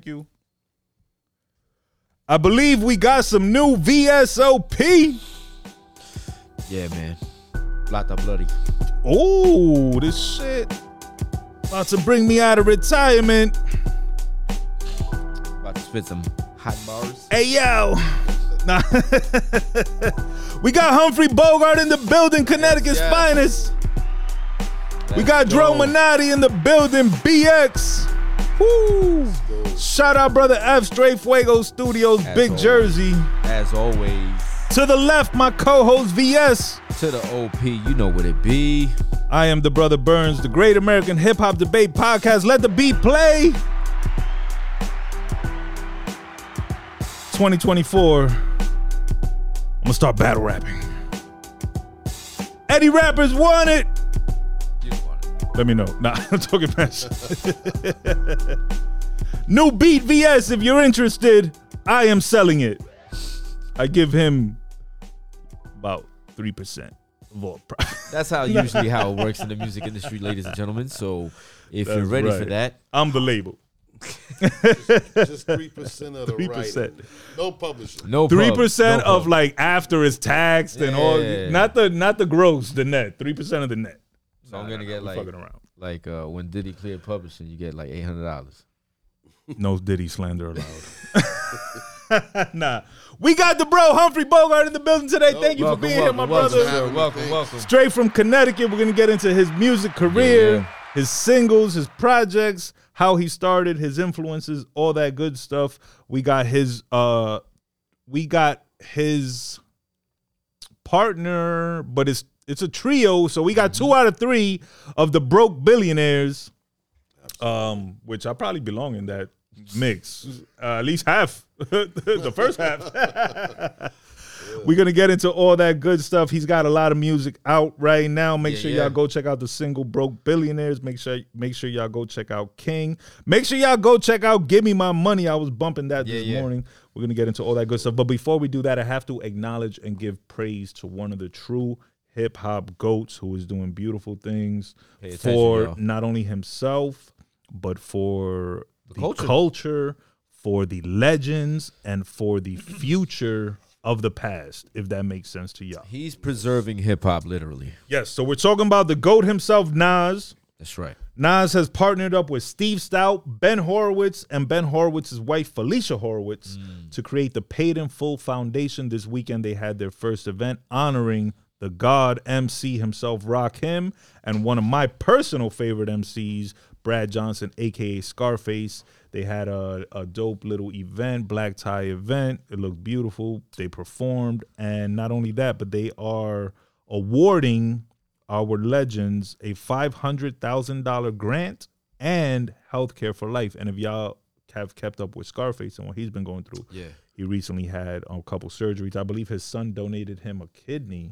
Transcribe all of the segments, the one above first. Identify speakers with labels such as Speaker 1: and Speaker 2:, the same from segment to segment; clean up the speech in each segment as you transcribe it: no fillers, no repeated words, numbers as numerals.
Speaker 1: Thank you. I believe we got some new VSOP.
Speaker 2: Yeah, man. Plata Bloody.
Speaker 1: Oh, this shit about to bring me out of retirement.
Speaker 2: About to spit some hot bars.
Speaker 1: Hey, yo. Nah. We got Humphrey Bogart in the building, Connecticut's finest. We got Dro Minotti in the building, BX. Woo. Shout out, brother F, Straight Fuego Studios, Big always. Jersey.
Speaker 2: As always.
Speaker 1: To the left, my co-host VS.
Speaker 2: To the OP, you know what it be.
Speaker 1: I am the brother Burns, the Great American Hip Hop Debate Podcast. Let the beat play. 2024. I'm gonna start battle rapping. Eddie Rappers want it. Let me know. Nah, I'm talking fast. New beat VS, if you're interested, I am selling it. I give him about 3% of all profit.
Speaker 2: That's usually how it works in the music industry, ladies and gentlemen. So if you're ready for that.
Speaker 1: I'm the label.
Speaker 3: Just 3% of the 3%. Writing. No publishing.
Speaker 2: No
Speaker 1: 3% of like after it's taxed and all. Not the gross, the net. 3% of the net.
Speaker 2: So I'm gonna get like when Diddy cleared publishing, you get like $800.
Speaker 1: No Diddy slander allowed. Nah, we got the bro Humphrey Bogart in the building today. Thank you for being here, my brother.
Speaker 2: Welcome.
Speaker 1: Straight from Connecticut, we're gonna get into his music career, his singles, his projects, how he started, his influences, all that good stuff. We got his partner, but it's a trio, so we got 2 out of 3 of the broke billionaires, which I probably belong in that mix. At least half, the first half. We're going to get into all that good stuff. He's got a lot of music out right now. Make sure y'all go check out the single Broke Billionaires. Make sure y'all go check out King. Make sure y'all go check out Give Me My Money. I was bumping that this morning. We're going to get into all that good stuff. But before we do that, I have to acknowledge and give praise to one of the true hip-hop goats who is doing beautiful things for not only himself, but for the culture, for the legends, and for the future of the past, if that makes sense to y'all.
Speaker 2: He's preserving hip-hop, literally.
Speaker 1: Yes, so we're talking about the GOAT himself, Nas.
Speaker 2: That's right.
Speaker 1: Nas has partnered up with Steve Stout, Ben Horowitz, and Ben Horowitz's wife, Felicia Horowitz, to create the Paid in Full Foundation. This weekend, they had their first event honoring the God MC himself, Rakim, and one of my personal favorite MCs, Brad Johnson, a.k.a. Scarface. They had a dope little event, black tie event. It looked beautiful. They performed. And not only that, but they are awarding our legends a $500,000 grant and healthcare for life. And if y'all have kept up with Scarface and what he's been going through, he recently had a couple surgeries. I believe his son donated him a kidney.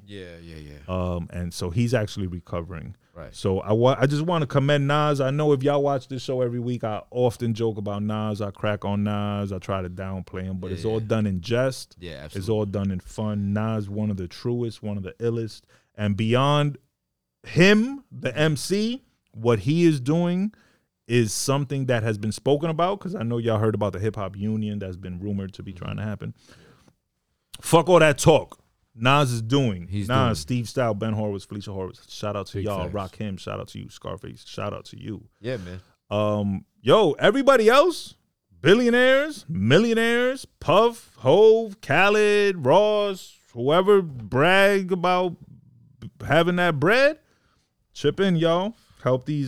Speaker 1: And so he's actually recovering.
Speaker 2: Right.
Speaker 1: So I just want to commend Nas. I know if y'all watch this show every week, I often joke about Nas. I crack on Nas. I try to downplay him, but it's all done in jest.
Speaker 2: Yeah, absolutely.
Speaker 1: It's all done in fun. Nas, one of the truest, one of the illest. And beyond him, the MC, what he is doing is something that has been spoken about, because I know y'all heard about the hip hop union that's been rumored to be trying to happen. Fuck all that talk. Nas is doing. Nas, Steve Stout, Ben Horowitz, Felicia Horowitz. Shout out to y'all. Rakim. Shout out to you. Scarface. Shout out to you.
Speaker 2: Yeah, man.
Speaker 1: Yo, everybody else, billionaires, millionaires, Puff, Hove, Khaled, Ross, whoever brag about having that bread, chip in, y'all. Help these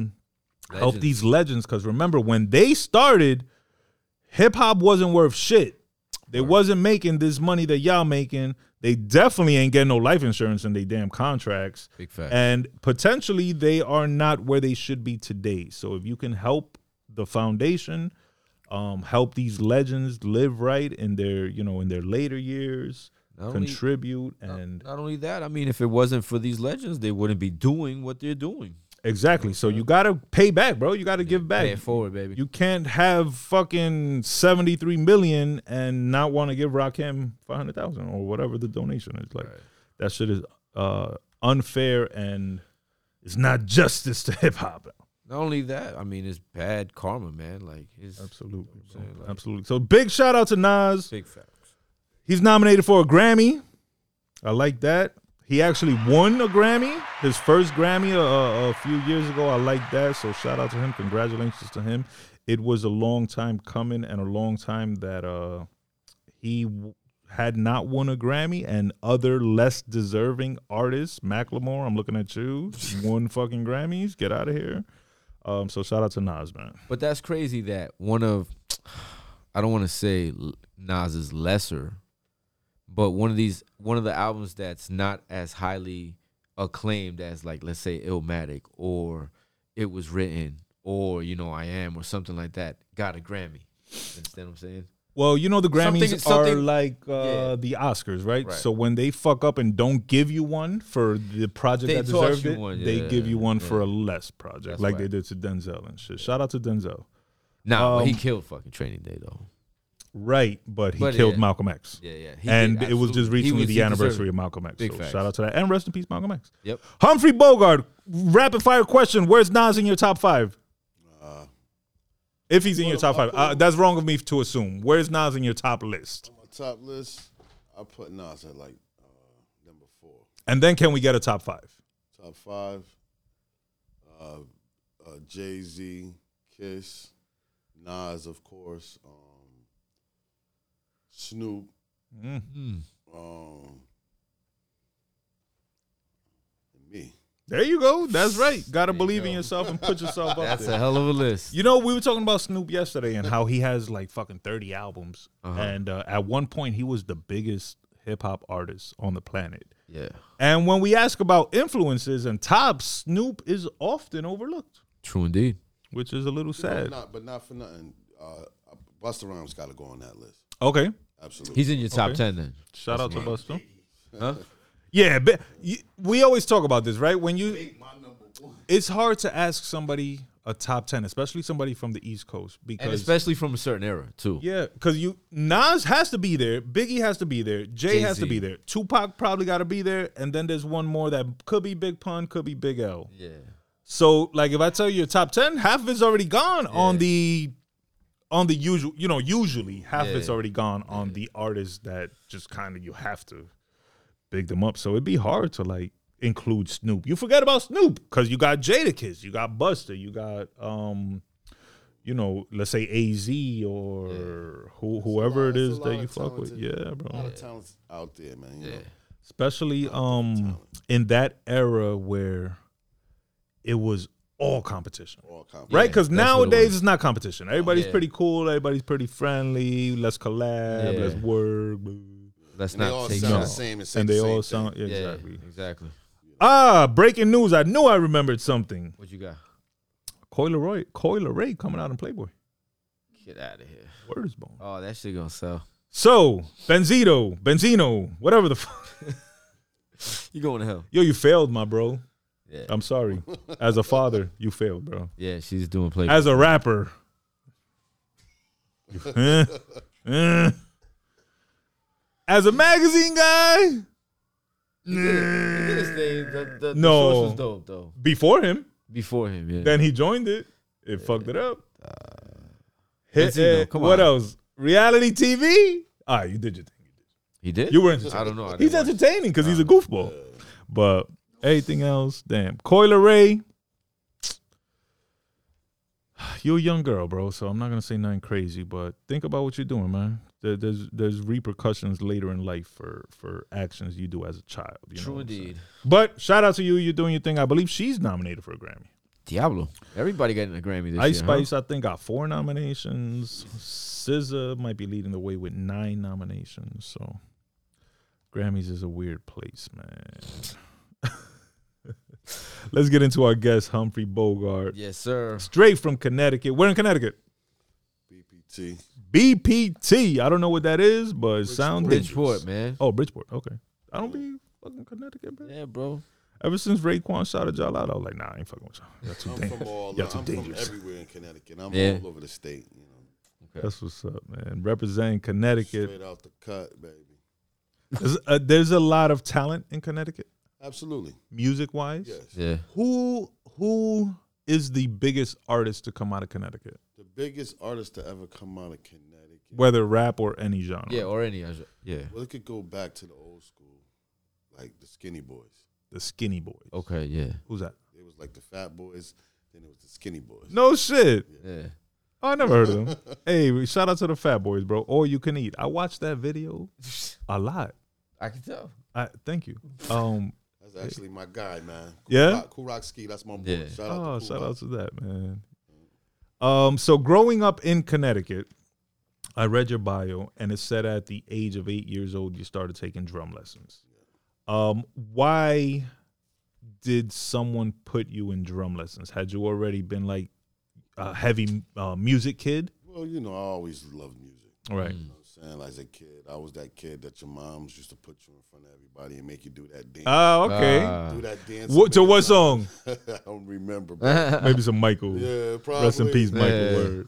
Speaker 1: legends, because remember, when they started, hip-hop wasn't worth shit. They wasn't making this money that y'all making. They definitely ain't getting no life insurance in their damn contracts.
Speaker 2: Big fact.
Speaker 1: And potentially they are not where they should be today. So if you can help the foundation, help these legends live right in their, in their later years, contribute.
Speaker 2: Not only that, I mean, if it wasn't for these legends, they wouldn't be doing what they're doing.
Speaker 1: Exactly. So you got to pay back, bro. You got to give back.
Speaker 2: Pay it forward, baby.
Speaker 1: You can't have fucking $73 million and not want to give Rakim $500,000 or whatever the donation is. Like, that shit is unfair, and it's not justice to hip hop.
Speaker 2: Not only that, I mean, it's bad karma, man. Like, it's
Speaker 1: Absolutely,
Speaker 2: you know what I'm saying? Like,
Speaker 1: absolutely. So big shout out to Nas.
Speaker 2: big facts.
Speaker 1: He's nominated for a Grammy. I like that. He actually won a Grammy, his first Grammy a few years ago. I like that. So shout out to him. Congratulations to him. It was a long time coming and a long time that he had not won a Grammy, and other less deserving artists, Macklemore, I'm looking at you, won fucking Grammys. Get out of here. So shout out to Nas, man.
Speaker 2: But that's crazy that one of, I don't want to say Nas's lesser, but one of the albums that's not as highly acclaimed as, like, let's say Illmatic or It Was Written or, you know, I Am or something like that, got a Grammy. Understand what I'm saying?
Speaker 1: Well, you know the Grammys
Speaker 2: Something-
Speaker 1: are like
Speaker 2: yeah.
Speaker 1: the Oscars, right?
Speaker 2: Right.
Speaker 1: So when they fuck up and don't give you one for the project
Speaker 2: They
Speaker 1: that
Speaker 2: toss
Speaker 1: deserved
Speaker 2: you
Speaker 1: it,
Speaker 2: one,
Speaker 1: they
Speaker 2: yeah,
Speaker 1: give you one for
Speaker 2: yeah.
Speaker 1: a less project,
Speaker 2: That's
Speaker 1: like
Speaker 2: right.
Speaker 1: they did to Denzel and shit. Shout out to Denzel.
Speaker 2: Nah, but he
Speaker 1: Um,
Speaker 2: killed fucking Training Day, though.
Speaker 1: Right, but he
Speaker 2: But
Speaker 1: killed
Speaker 2: yeah.
Speaker 1: Malcolm X.
Speaker 2: Yeah, yeah. He
Speaker 1: And
Speaker 2: did,
Speaker 1: it was just
Speaker 2: absolutely.
Speaker 1: recently
Speaker 2: He
Speaker 1: the anniversary
Speaker 2: deserved
Speaker 1: of Malcolm X.
Speaker 2: Big
Speaker 1: So
Speaker 2: facts.
Speaker 1: shout out to that. And rest in peace, Malcolm X.
Speaker 2: it. Yep.
Speaker 1: Humphrey Bogart, rapid fire question. Where's Nas in your top five? If he's in your top five. That's wrong of me to assume. Where's Nas in your top list?
Speaker 3: On my top list, I put Nas at like number 4.
Speaker 1: And then can we get a top five?
Speaker 3: Top 5, Jay-Z, Kiss, Nas, of course, Snoop,
Speaker 1: Mm.
Speaker 3: and me.
Speaker 1: There you go. That's right. Got to believe in yourself and put yourself up
Speaker 2: That's
Speaker 1: there.
Speaker 2: a hell of a list.
Speaker 1: You know, we were talking about Snoop yesterday and how he has like fucking 30 albums.
Speaker 2: Uh-huh.
Speaker 1: And at one point, he was the biggest hip hop artist on the planet.
Speaker 2: Yeah.
Speaker 1: And when we ask about influences and tops, Snoop is often overlooked,
Speaker 2: True indeed.
Speaker 1: which is a little sad.
Speaker 3: But not for nothing. Busta Rhymes got to go on that list.
Speaker 1: Okay.
Speaker 3: Absolutely.
Speaker 2: He's in your top
Speaker 1: Okay.
Speaker 2: 10 then.
Speaker 1: Shout out to Busta.
Speaker 2: Huh?
Speaker 1: Yeah, but we always talk about this, right? When it's hard to ask somebody a top 10, especially somebody from the East Coast,
Speaker 2: And
Speaker 1: because
Speaker 2: especially from a certain era, too.
Speaker 1: yeah, because Nas has to be there, Biggie has to be there, Jay has to
Speaker 2: Jay-Z.
Speaker 1: be there, Tupac probably got to be there, and then there's one more that could be Big Pun, could be Big L.
Speaker 2: Yeah.
Speaker 1: So, like, if I tell you your top 10, half of it's already gone on the usual, usually half of it's
Speaker 2: Yeah.
Speaker 1: already gone on the artists that just kind of you have to big them up. So it'd be hard to like include Snoop. You forget about Snoop because you got Jadakiss, you got Busta, you got let's say AZ or whoever it
Speaker 3: There's
Speaker 1: is
Speaker 3: a
Speaker 1: that
Speaker 3: lot
Speaker 1: you
Speaker 3: of
Speaker 1: fuck with.
Speaker 3: talented-
Speaker 1: Yeah,
Speaker 3: A lot
Speaker 1: bro.
Speaker 3: of talents out there, man. You
Speaker 2: Yeah.
Speaker 3: know?
Speaker 1: Especially in that era where it was all competition.
Speaker 3: All
Speaker 1: Right?
Speaker 2: Yeah,
Speaker 1: Because
Speaker 2: that's what it
Speaker 1: nowadays
Speaker 2: was.
Speaker 1: it's not competition. Everybody's
Speaker 2: Yeah.
Speaker 1: pretty cool. Everybody's pretty friendly. Let's collab.
Speaker 2: Yeah.
Speaker 1: Let's work.
Speaker 2: Let's
Speaker 3: And they all
Speaker 2: not take
Speaker 3: sound the
Speaker 2: shots.
Speaker 3: same and say
Speaker 1: And
Speaker 3: the
Speaker 1: they
Speaker 3: same
Speaker 1: all
Speaker 3: thing.
Speaker 1: sound
Speaker 2: Yeah,
Speaker 1: exactly.
Speaker 2: exactly.
Speaker 1: Breaking news. I knew I remembered something.
Speaker 2: What you got?
Speaker 1: Coy Leray coming out in Playboy.
Speaker 2: Get out of here.
Speaker 1: Word is bone.
Speaker 2: Oh, that shit gonna sell.
Speaker 1: So, Benzino, whatever the fuck.
Speaker 2: You going to hell.
Speaker 1: Yo, you failed, my bro.
Speaker 2: Yeah.
Speaker 1: I'm sorry. As a father, you failed, bro.
Speaker 2: Yeah, she's doing play.
Speaker 1: As a rapper. As a magazine guy.
Speaker 2: The
Speaker 1: No.
Speaker 2: source was dope, though.
Speaker 1: Before him.
Speaker 2: Before him, yeah.
Speaker 1: Then he joined it. It fucked it up.
Speaker 2: Benzino, come
Speaker 1: what
Speaker 2: on.
Speaker 1: else? Reality TV? You did your thing.
Speaker 2: He did?
Speaker 1: You were entertaining.
Speaker 2: I don't know. I
Speaker 1: He's
Speaker 2: didn't watch.
Speaker 1: entertaining because he's a goofball. But anything else, damn. Coy Leray, you're a young girl, bro, so I'm not going to say nothing crazy, but think about what you're doing, man. There's repercussions later in life for actions you do as a child. You know
Speaker 2: True
Speaker 1: what I'm saying?
Speaker 2: indeed.
Speaker 1: But shout out to you. You're doing your thing. I believe she's nominated for a Grammy.
Speaker 2: Diablo. Everybody getting a Grammy this
Speaker 1: Ice
Speaker 2: year.
Speaker 1: Spice, I think, got 4 nominations. SZA might be leading the way with 9 nominations. So Grammys is a weird place, man. Let's get into our guest, Humphrey Bogart.
Speaker 2: Yes, sir.
Speaker 1: Straight from Connecticut. Where in Connecticut?
Speaker 3: BPT.
Speaker 1: BPT. I don't know what that is, but it sounds
Speaker 2: Bridgeport, man.
Speaker 1: Oh, Bridgeport. Okay. I don't be fucking Connecticut, bro.
Speaker 2: Yeah, bro.
Speaker 1: Ever since Raekwon shouted y'all out, I was like, nah, I ain't fucking with y'all. Y'all too
Speaker 3: I'm
Speaker 1: dangerous.
Speaker 3: from all.
Speaker 1: Y'all too
Speaker 3: I'm
Speaker 1: dangerous.
Speaker 3: from everywhere in Connecticut. I'm
Speaker 2: Yeah.
Speaker 3: all over the state. You know,
Speaker 1: That's what's up, man. Representing Connecticut.
Speaker 3: straight out the cut, baby.
Speaker 1: There's a lot of talent in Connecticut,
Speaker 3: Absolutely.
Speaker 1: music wise.
Speaker 3: Yes.
Speaker 2: Yeah.
Speaker 1: Who is the biggest artist to come out of Connecticut?
Speaker 3: The biggest artist to ever come out of Connecticut.
Speaker 1: Whether rap or any genre.
Speaker 2: Yeah, or any yeah.
Speaker 3: Well, it could go back to the old school, like the Skinny Boys.
Speaker 1: The Skinny Boys.
Speaker 2: Okay, yeah.
Speaker 1: Who's that?
Speaker 3: It was like the Fat Boys, then it was the Skinny Boys.
Speaker 1: No shit.
Speaker 2: Yeah.
Speaker 1: Oh, I never heard of them. Hey, shout out to the Fat Boys, bro. All You Can Eat. I watched that video a lot.
Speaker 2: I can tell.
Speaker 1: Thank you.
Speaker 3: That's actually my guy, man.
Speaker 1: Yeah?
Speaker 3: Cool Rock Ski, that's my boy.
Speaker 2: Yeah.
Speaker 3: Shout out to
Speaker 1: Shout
Speaker 3: Cool
Speaker 1: out to that, man. So growing up in Connecticut, I read your bio, and it said at the age of 8 years old, you started taking drum lessons. Why did someone put you in drum lessons? Had you already been like a heavy music kid?
Speaker 3: Well, you know, I always loved music.
Speaker 1: Right.
Speaker 3: You know what I'm saying? Like, as a kid, I was that kid that your moms used to put you in front of everybody and make you do that dance.
Speaker 1: Oh, okay.
Speaker 3: Do that dance.
Speaker 1: To what song?
Speaker 3: I don't remember, bro.
Speaker 1: Maybe some Michael.
Speaker 3: Yeah, probably.
Speaker 1: Rest in peace, Michael.
Speaker 2: Yeah.
Speaker 1: Word.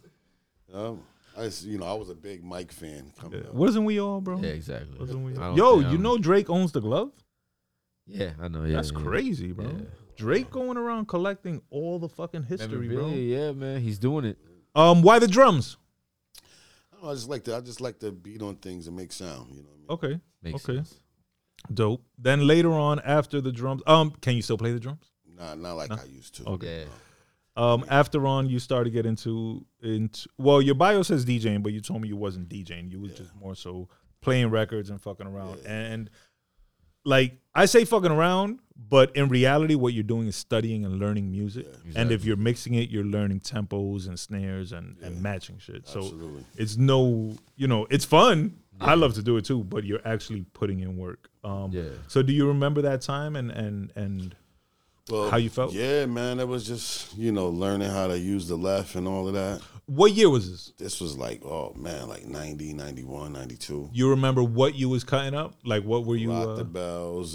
Speaker 3: I was a big Mike fan coming up.
Speaker 1: Wasn't we all, bro?
Speaker 2: Yeah, exactly.
Speaker 1: Wasn't we
Speaker 2: I
Speaker 1: all?
Speaker 2: don't
Speaker 1: Yo,
Speaker 2: think
Speaker 1: you
Speaker 2: I'm-
Speaker 1: know Drake owns the glove?
Speaker 2: Yeah, I know. Yeah,
Speaker 1: That's
Speaker 2: yeah.
Speaker 1: crazy, bro.
Speaker 2: Yeah.
Speaker 1: Drake going around collecting all the fucking history, bro.
Speaker 2: Memorabilia, yeah, man, he's doing it.
Speaker 1: Why the drums?
Speaker 3: I just like to beat on things and make sound. You know what I mean?
Speaker 1: Okay,
Speaker 2: Makes
Speaker 1: okay,
Speaker 2: sense.
Speaker 1: dope. Then later on, after the drums, can you still play the drums?
Speaker 3: Not like I used to.
Speaker 1: Okay.
Speaker 2: Yeah.
Speaker 1: After on, you started to get into well, your bio says DJing, but you told me you wasn't DJing. You was just more so playing records and fucking around.
Speaker 3: Yeah.
Speaker 1: And like I say, fucking around, but in reality, what you're doing is studying and learning music.
Speaker 3: Yeah.
Speaker 1: And if you're mixing it, you're learning tempos and snares and matching shit. So
Speaker 3: Absolutely.
Speaker 1: it's it's fun. I love to do it too, but you're actually putting in work.
Speaker 2: Yeah.
Speaker 1: So do you remember that time and
Speaker 3: Well,
Speaker 1: how you felt?
Speaker 3: Yeah, man. It was just, learning how to use the left and all of that.
Speaker 1: What year was this?
Speaker 3: This was like 90, 91, 92.
Speaker 1: You remember what you was cutting up? Like what were you?
Speaker 3: Rock the Bells,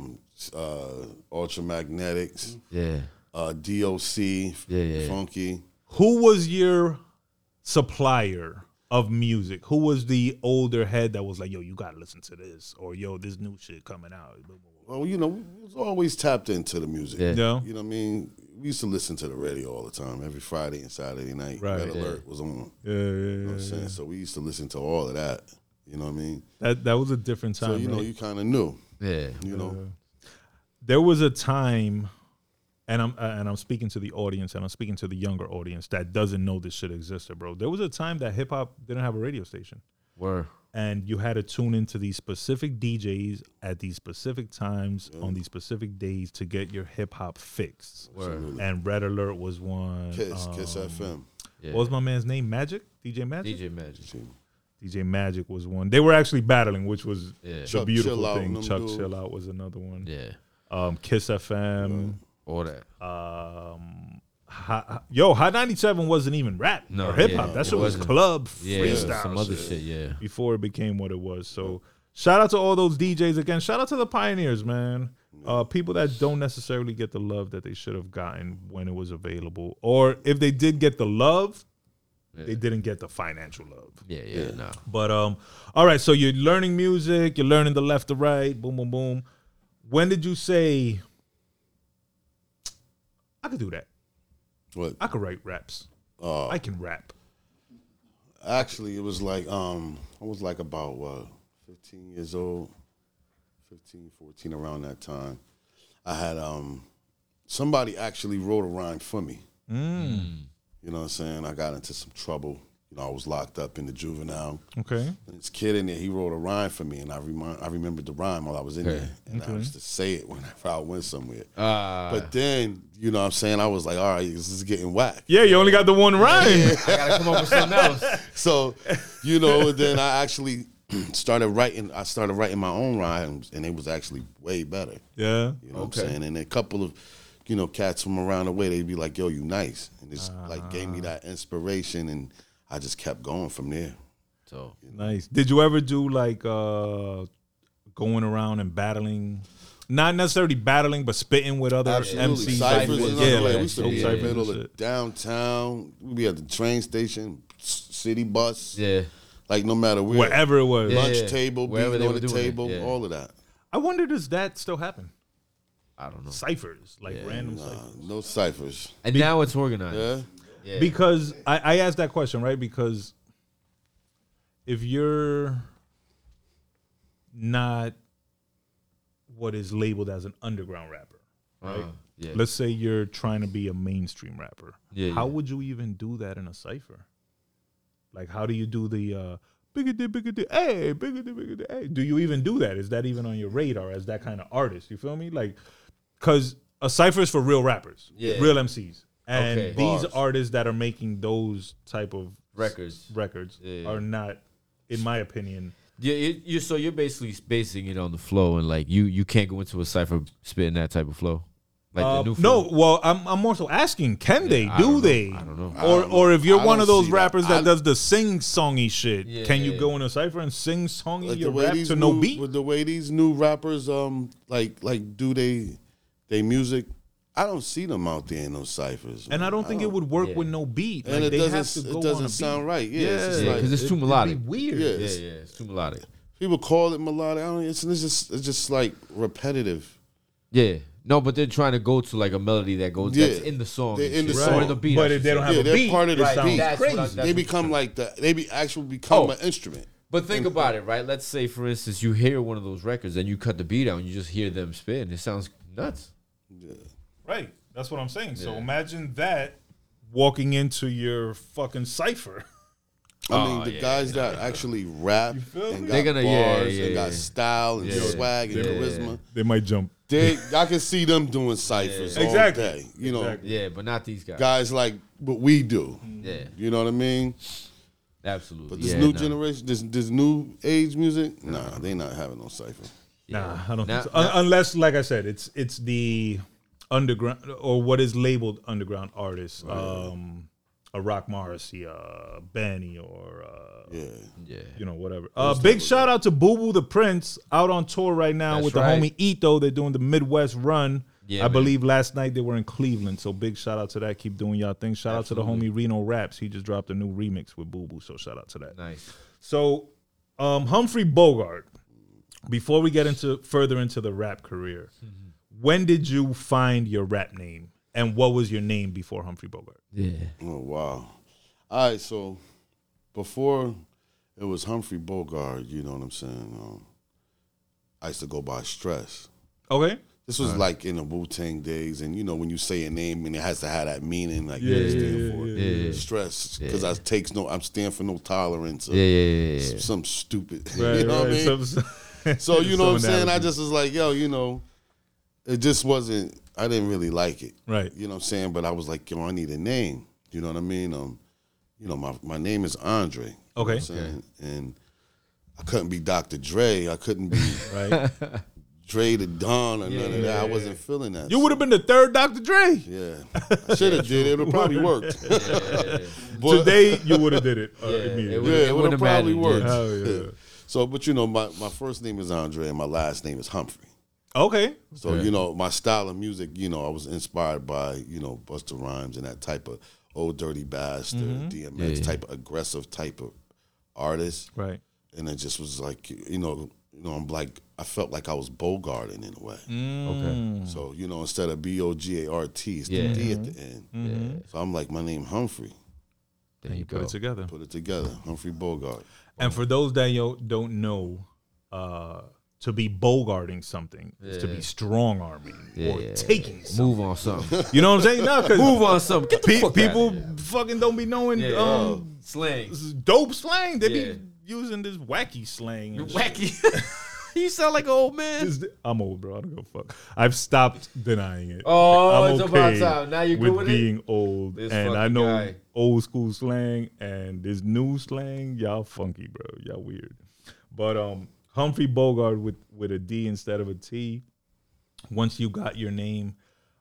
Speaker 3: Ultramagnetics,
Speaker 2: Yeah.
Speaker 3: DOC,
Speaker 2: Yeah.
Speaker 3: Funky.
Speaker 1: Who was your supplier of music? Who was the older head that was like, yo, you gotta listen to this, or yo, this new shit coming out?
Speaker 3: Well, we was always tapped into the music.
Speaker 2: Yeah.
Speaker 1: Yeah.
Speaker 3: You know what I mean? We used to listen to the radio all the time, every Friday and Saturday night.
Speaker 1: Right.
Speaker 3: Red Alert was on.
Speaker 1: Yeah,
Speaker 3: You know what I'm saying? So we used to listen to all of that. You know what I mean?
Speaker 1: That was a different time.
Speaker 3: So,
Speaker 1: right?
Speaker 3: you kind of knew.
Speaker 2: Yeah.
Speaker 3: You know?
Speaker 1: There was a time, and I'm speaking to the audience, and I'm speaking to the younger audience that doesn't know this shit existed, bro. There was a time that hip hop didn't have a radio station,
Speaker 2: Word.
Speaker 1: and you had to tune into these specific DJs at these specific times on these specific days to get your hip hop fix.
Speaker 2: Word.
Speaker 1: And Red Alert was one.
Speaker 3: Kiss FM.
Speaker 2: Yeah.
Speaker 1: What was my man's name? Magic? DJ Magic?
Speaker 2: DJ Magic.
Speaker 1: DJ Magic was one. They were actually battling, which was
Speaker 2: Yeah.
Speaker 1: the
Speaker 3: Chuck
Speaker 1: beautiful
Speaker 3: Chill Out,
Speaker 1: thing.
Speaker 3: them
Speaker 1: Chuck
Speaker 3: dudes.
Speaker 1: Chill Out was another one.
Speaker 2: Yeah.
Speaker 1: Kiss FM.
Speaker 2: All that.
Speaker 1: Hot 97 wasn't even rap
Speaker 2: No,
Speaker 1: or hip hop.
Speaker 2: yeah,
Speaker 1: that
Speaker 2: it
Speaker 1: shit was
Speaker 2: wasn't.
Speaker 1: club
Speaker 2: Yeah.
Speaker 1: freestyle
Speaker 2: Some other
Speaker 1: shit
Speaker 2: shit. Yeah.
Speaker 1: before it became what it was. So shout out to all those DJs again. Shout out to the pioneers, man. People that don't necessarily get the love that they should have gotten when it was available, or if they did get the love, they didn't get the financial love.
Speaker 2: Yeah. Nah.
Speaker 1: But all right, so you're learning music, you're learning the left to right, boom, boom, boom. When did you say, I could do that?
Speaker 3: What?
Speaker 1: I could write raps. I can rap.
Speaker 3: Actually, it was like, I was like about, 15 years old, 15, 14, around that time. I had, somebody actually wrote a rhyme for me. You know what I'm saying? I got into some trouble. I was locked up in the juvenile.
Speaker 1: Okay.
Speaker 3: And this kid in there, he wrote a rhyme for me, and I remembered the rhyme while I was in there. And I used to say it whenever I went somewhere. But then, you know what I'm saying, I was like, all right, this is getting whack.
Speaker 1: Yeah, you only got the one rhyme.
Speaker 2: I gotta come up with something else.
Speaker 3: So, then I actually started writing my own rhymes, and it was actually way better.
Speaker 1: Yeah.
Speaker 3: You know what I'm saying? And a couple of, cats from around the way, they'd be like, yo, you nice. And it's like gave me that inspiration, and I just kept going from there.
Speaker 2: So
Speaker 1: Nice. Did you ever do like going around and battling? Not necessarily battling, but spitting with other
Speaker 3: Absolutely.
Speaker 1: MCs.
Speaker 3: Cyphers and
Speaker 1: yeah,
Speaker 3: other
Speaker 1: like
Speaker 3: we used to be in the
Speaker 1: cyphers
Speaker 3: middle
Speaker 1: and
Speaker 3: of
Speaker 1: shit.
Speaker 3: downtown. We'd be at the train station, city bus.
Speaker 2: yeah.
Speaker 3: Like no matter where.
Speaker 1: Wherever it was.
Speaker 2: Yeah.
Speaker 3: Lunch table,
Speaker 2: Wherever
Speaker 3: beating
Speaker 2: they
Speaker 3: on
Speaker 2: were
Speaker 3: the
Speaker 2: doing it,
Speaker 3: table,
Speaker 2: yeah.
Speaker 3: all of that.
Speaker 1: I wonder, does that still happen?
Speaker 2: I don't know.
Speaker 1: ciphers, like random ciphers.
Speaker 3: No ciphers.
Speaker 2: And now it's organized.
Speaker 3: Yeah.
Speaker 2: Yeah.
Speaker 1: Because I asked that question, right? Because if you're not what is labeled as an underground rapper, right?
Speaker 2: Yeah.
Speaker 1: Let's say you're trying to be a mainstream rapper.
Speaker 2: Yeah,
Speaker 1: How
Speaker 2: yeah.
Speaker 1: would you even do that in a cipher? Like, how do you do the biggity, hey, biggity, hey? Do you even do that? Is that even on your radar as that kind of artist? You feel me? Like, because a cipher is for real rappers, real MCs. And
Speaker 2: Okay.
Speaker 1: these
Speaker 3: Bars.
Speaker 1: artists that are making those type of
Speaker 2: Records. Yeah.
Speaker 1: are not, in my opinion.
Speaker 2: Yeah, so you're basically basing it on the flow, and like you can't go into a cipher spitting that type of flow. Like the new
Speaker 1: No,
Speaker 2: flow.
Speaker 1: well, I'm more so asking, can they?
Speaker 2: I
Speaker 1: Do
Speaker 2: don't know.
Speaker 1: they?
Speaker 2: I don't know.
Speaker 1: Or if you're
Speaker 3: I
Speaker 1: one
Speaker 3: don't
Speaker 1: of those
Speaker 3: see that.
Speaker 1: rappers that
Speaker 3: I-
Speaker 1: does the sing-songy shit,
Speaker 2: Yeah,
Speaker 1: can you
Speaker 2: yeah.
Speaker 1: go in a cipher and sing-songy
Speaker 3: Like
Speaker 1: your rap to no beat?
Speaker 3: With the way these new rappers like do they music, I don't see them out there in those ciphers.
Speaker 1: And I don't think it would work
Speaker 2: Yeah.
Speaker 1: with no beat.
Speaker 3: And
Speaker 1: Like,
Speaker 3: it
Speaker 1: they have to
Speaker 3: doesn't
Speaker 1: go
Speaker 3: it
Speaker 1: on
Speaker 3: doesn't
Speaker 1: a
Speaker 3: sound
Speaker 1: beat.
Speaker 3: right. Yeah, it's just
Speaker 2: Yeah,
Speaker 3: like
Speaker 2: 'cause it's too
Speaker 1: It'd be
Speaker 2: melodic.
Speaker 1: weird.
Speaker 3: Yeah,
Speaker 2: Yeah, it's too melodic.
Speaker 3: people call it melodic. I don't, it's just like repetitive.
Speaker 2: Yeah. No, but they're trying to go to like a melody that goes that's in the song.
Speaker 3: They're
Speaker 2: and
Speaker 3: in the
Speaker 2: shit.
Speaker 3: song.
Speaker 2: Or in the beat.
Speaker 1: But
Speaker 2: I
Speaker 1: if
Speaker 2: should
Speaker 1: they
Speaker 2: say.
Speaker 1: don't have
Speaker 3: Yeah,
Speaker 1: a
Speaker 3: they're
Speaker 1: beat,
Speaker 3: part of the
Speaker 1: it sounds
Speaker 3: beat.
Speaker 2: That's what I-
Speaker 1: crazy.
Speaker 2: that's
Speaker 3: They
Speaker 2: what-
Speaker 3: become like that. They actually become an instrument.
Speaker 2: But think about it, right? Let's say, for instance, you hear one of those records and you cut the beat out and you just hear them spin. It sounds nuts.
Speaker 1: Right. That's what I'm saying. So
Speaker 2: Yeah.
Speaker 1: imagine that walking into your fucking cipher.
Speaker 3: I mean, the guys that actually rap
Speaker 1: feel
Speaker 3: and
Speaker 1: me?
Speaker 3: got
Speaker 2: They're gonna-
Speaker 3: bars
Speaker 2: yeah,
Speaker 3: and
Speaker 2: yeah.
Speaker 3: got style and
Speaker 2: Yeah.
Speaker 3: swag and
Speaker 2: Yeah.
Speaker 3: charisma,
Speaker 1: They might jump.
Speaker 3: I can see them doing ciphers all
Speaker 1: Exactly.
Speaker 3: day. You know,
Speaker 1: Exactly.
Speaker 2: Yeah, but not these guys.
Speaker 3: guys like what we do.
Speaker 2: Yeah,
Speaker 3: You know what I mean?
Speaker 2: absolutely.
Speaker 3: But this
Speaker 2: Yeah,
Speaker 3: new
Speaker 2: no.
Speaker 3: generation, this new age music, nah, they not having no cipher.
Speaker 2: Yeah.
Speaker 1: Nah, I don't
Speaker 2: Now-
Speaker 1: think so. Unless, like I said, it's the underground or what is labeled underground artists. A Rock Morrissey, Benny, or
Speaker 3: Yeah.
Speaker 2: Yeah.
Speaker 1: you know, whatever. Big shout out to Boo Boo the Prince, out on tour right now
Speaker 2: That's
Speaker 1: with
Speaker 2: right.
Speaker 1: the homie Ito. They're doing the Midwest run.
Speaker 2: Yeah,
Speaker 1: I
Speaker 2: man.
Speaker 1: believe last night they were in Cleveland. So big shout out to that. Keep doing y'all thing. Shout out to the homie Reno Raps. He just dropped a new remix with Boo Boo. So shout out to that.
Speaker 2: Nice.
Speaker 1: So Humphrey Bogart, before we get into further into the rap career, when did you find your rap name? And what was your name before Humphrey Bogart?
Speaker 2: Yeah.
Speaker 3: Oh wow. All right, so before it was Humphrey Bogart, you know what I'm saying? I used to go by Stress.
Speaker 1: Okay.
Speaker 3: This was like in the Wu-Tang days, and you know when you say a name and it has to have that meaning, like
Speaker 1: Yeah,
Speaker 3: you stand
Speaker 1: yeah,
Speaker 3: for
Speaker 2: yeah.
Speaker 3: stress, because I stand for no tolerance. Or
Speaker 2: Yeah.
Speaker 3: some stupid.
Speaker 1: Right,
Speaker 3: you know what I
Speaker 1: right.
Speaker 3: mean?
Speaker 1: So,
Speaker 3: So you know what I'm
Speaker 1: some
Speaker 3: saying? I
Speaker 1: analogy.
Speaker 3: just was like, yo, you know, it just wasn't. I didn't really like it.
Speaker 1: Right.
Speaker 3: You know what I'm saying? But I was like, yo, I need a name. You know what I mean? You know, my name is Andre. You know
Speaker 1: Okay.
Speaker 3: what I'm saying? And I couldn't be Dr. Dre. I couldn't be
Speaker 1: right.
Speaker 3: Dre the Don or none of that. I wasn't feeling that.
Speaker 1: You would have been the third Dr. Dre.
Speaker 3: Yeah. I should have did it. It would probably worked. But,
Speaker 1: Today you would have did it immediately.
Speaker 2: it
Speaker 3: yeah, it would have probably
Speaker 2: mattered,
Speaker 3: worked.
Speaker 2: yeah.
Speaker 1: Hell yeah.
Speaker 3: So, but you know, my first name is Andre and my last name is Humphrey.
Speaker 1: Okay.
Speaker 3: So, you know, my style of music, you know, I was inspired by, you know, Busta Rhymes and that type of Old Dirty Bastard, DMX type of aggressive type of artist.
Speaker 1: Right.
Speaker 3: And it just was like, you know, I'm like, I felt like I was Bogarting in a way.
Speaker 2: Okay.
Speaker 3: So, you know, instead of Bogart, it's
Speaker 2: Yeah.
Speaker 3: the D at the end. So I'm like, my name Humphrey.
Speaker 2: There you
Speaker 1: Put
Speaker 2: go.
Speaker 1: it together.
Speaker 3: Put it together, Humphrey Bogart.
Speaker 1: And for those that don't know, to be bogarting something is to be strong arming or taking something.
Speaker 2: Move on something.
Speaker 1: You know what I'm saying? No, because
Speaker 2: Move on something. Get the fuck outta
Speaker 1: people
Speaker 2: here.
Speaker 1: fucking don't be knowing
Speaker 2: Slang.
Speaker 1: this is dope slang. They
Speaker 2: Yeah.
Speaker 1: be using this wacky slang. And shit.
Speaker 2: Wacky. You sound like an old man.
Speaker 1: I'm old, bro. I don't give a fuck. I've stopped denying it.
Speaker 2: Oh,
Speaker 1: I'm
Speaker 2: it's about time. Now you good with it?
Speaker 1: being old,
Speaker 2: This
Speaker 1: and I
Speaker 2: fucking
Speaker 1: know
Speaker 2: guy.
Speaker 1: old school slang and this new slang. Y'all funky, bro. Y'all weird. But Humphrey Bogart with a D instead of a T. Once you got your name,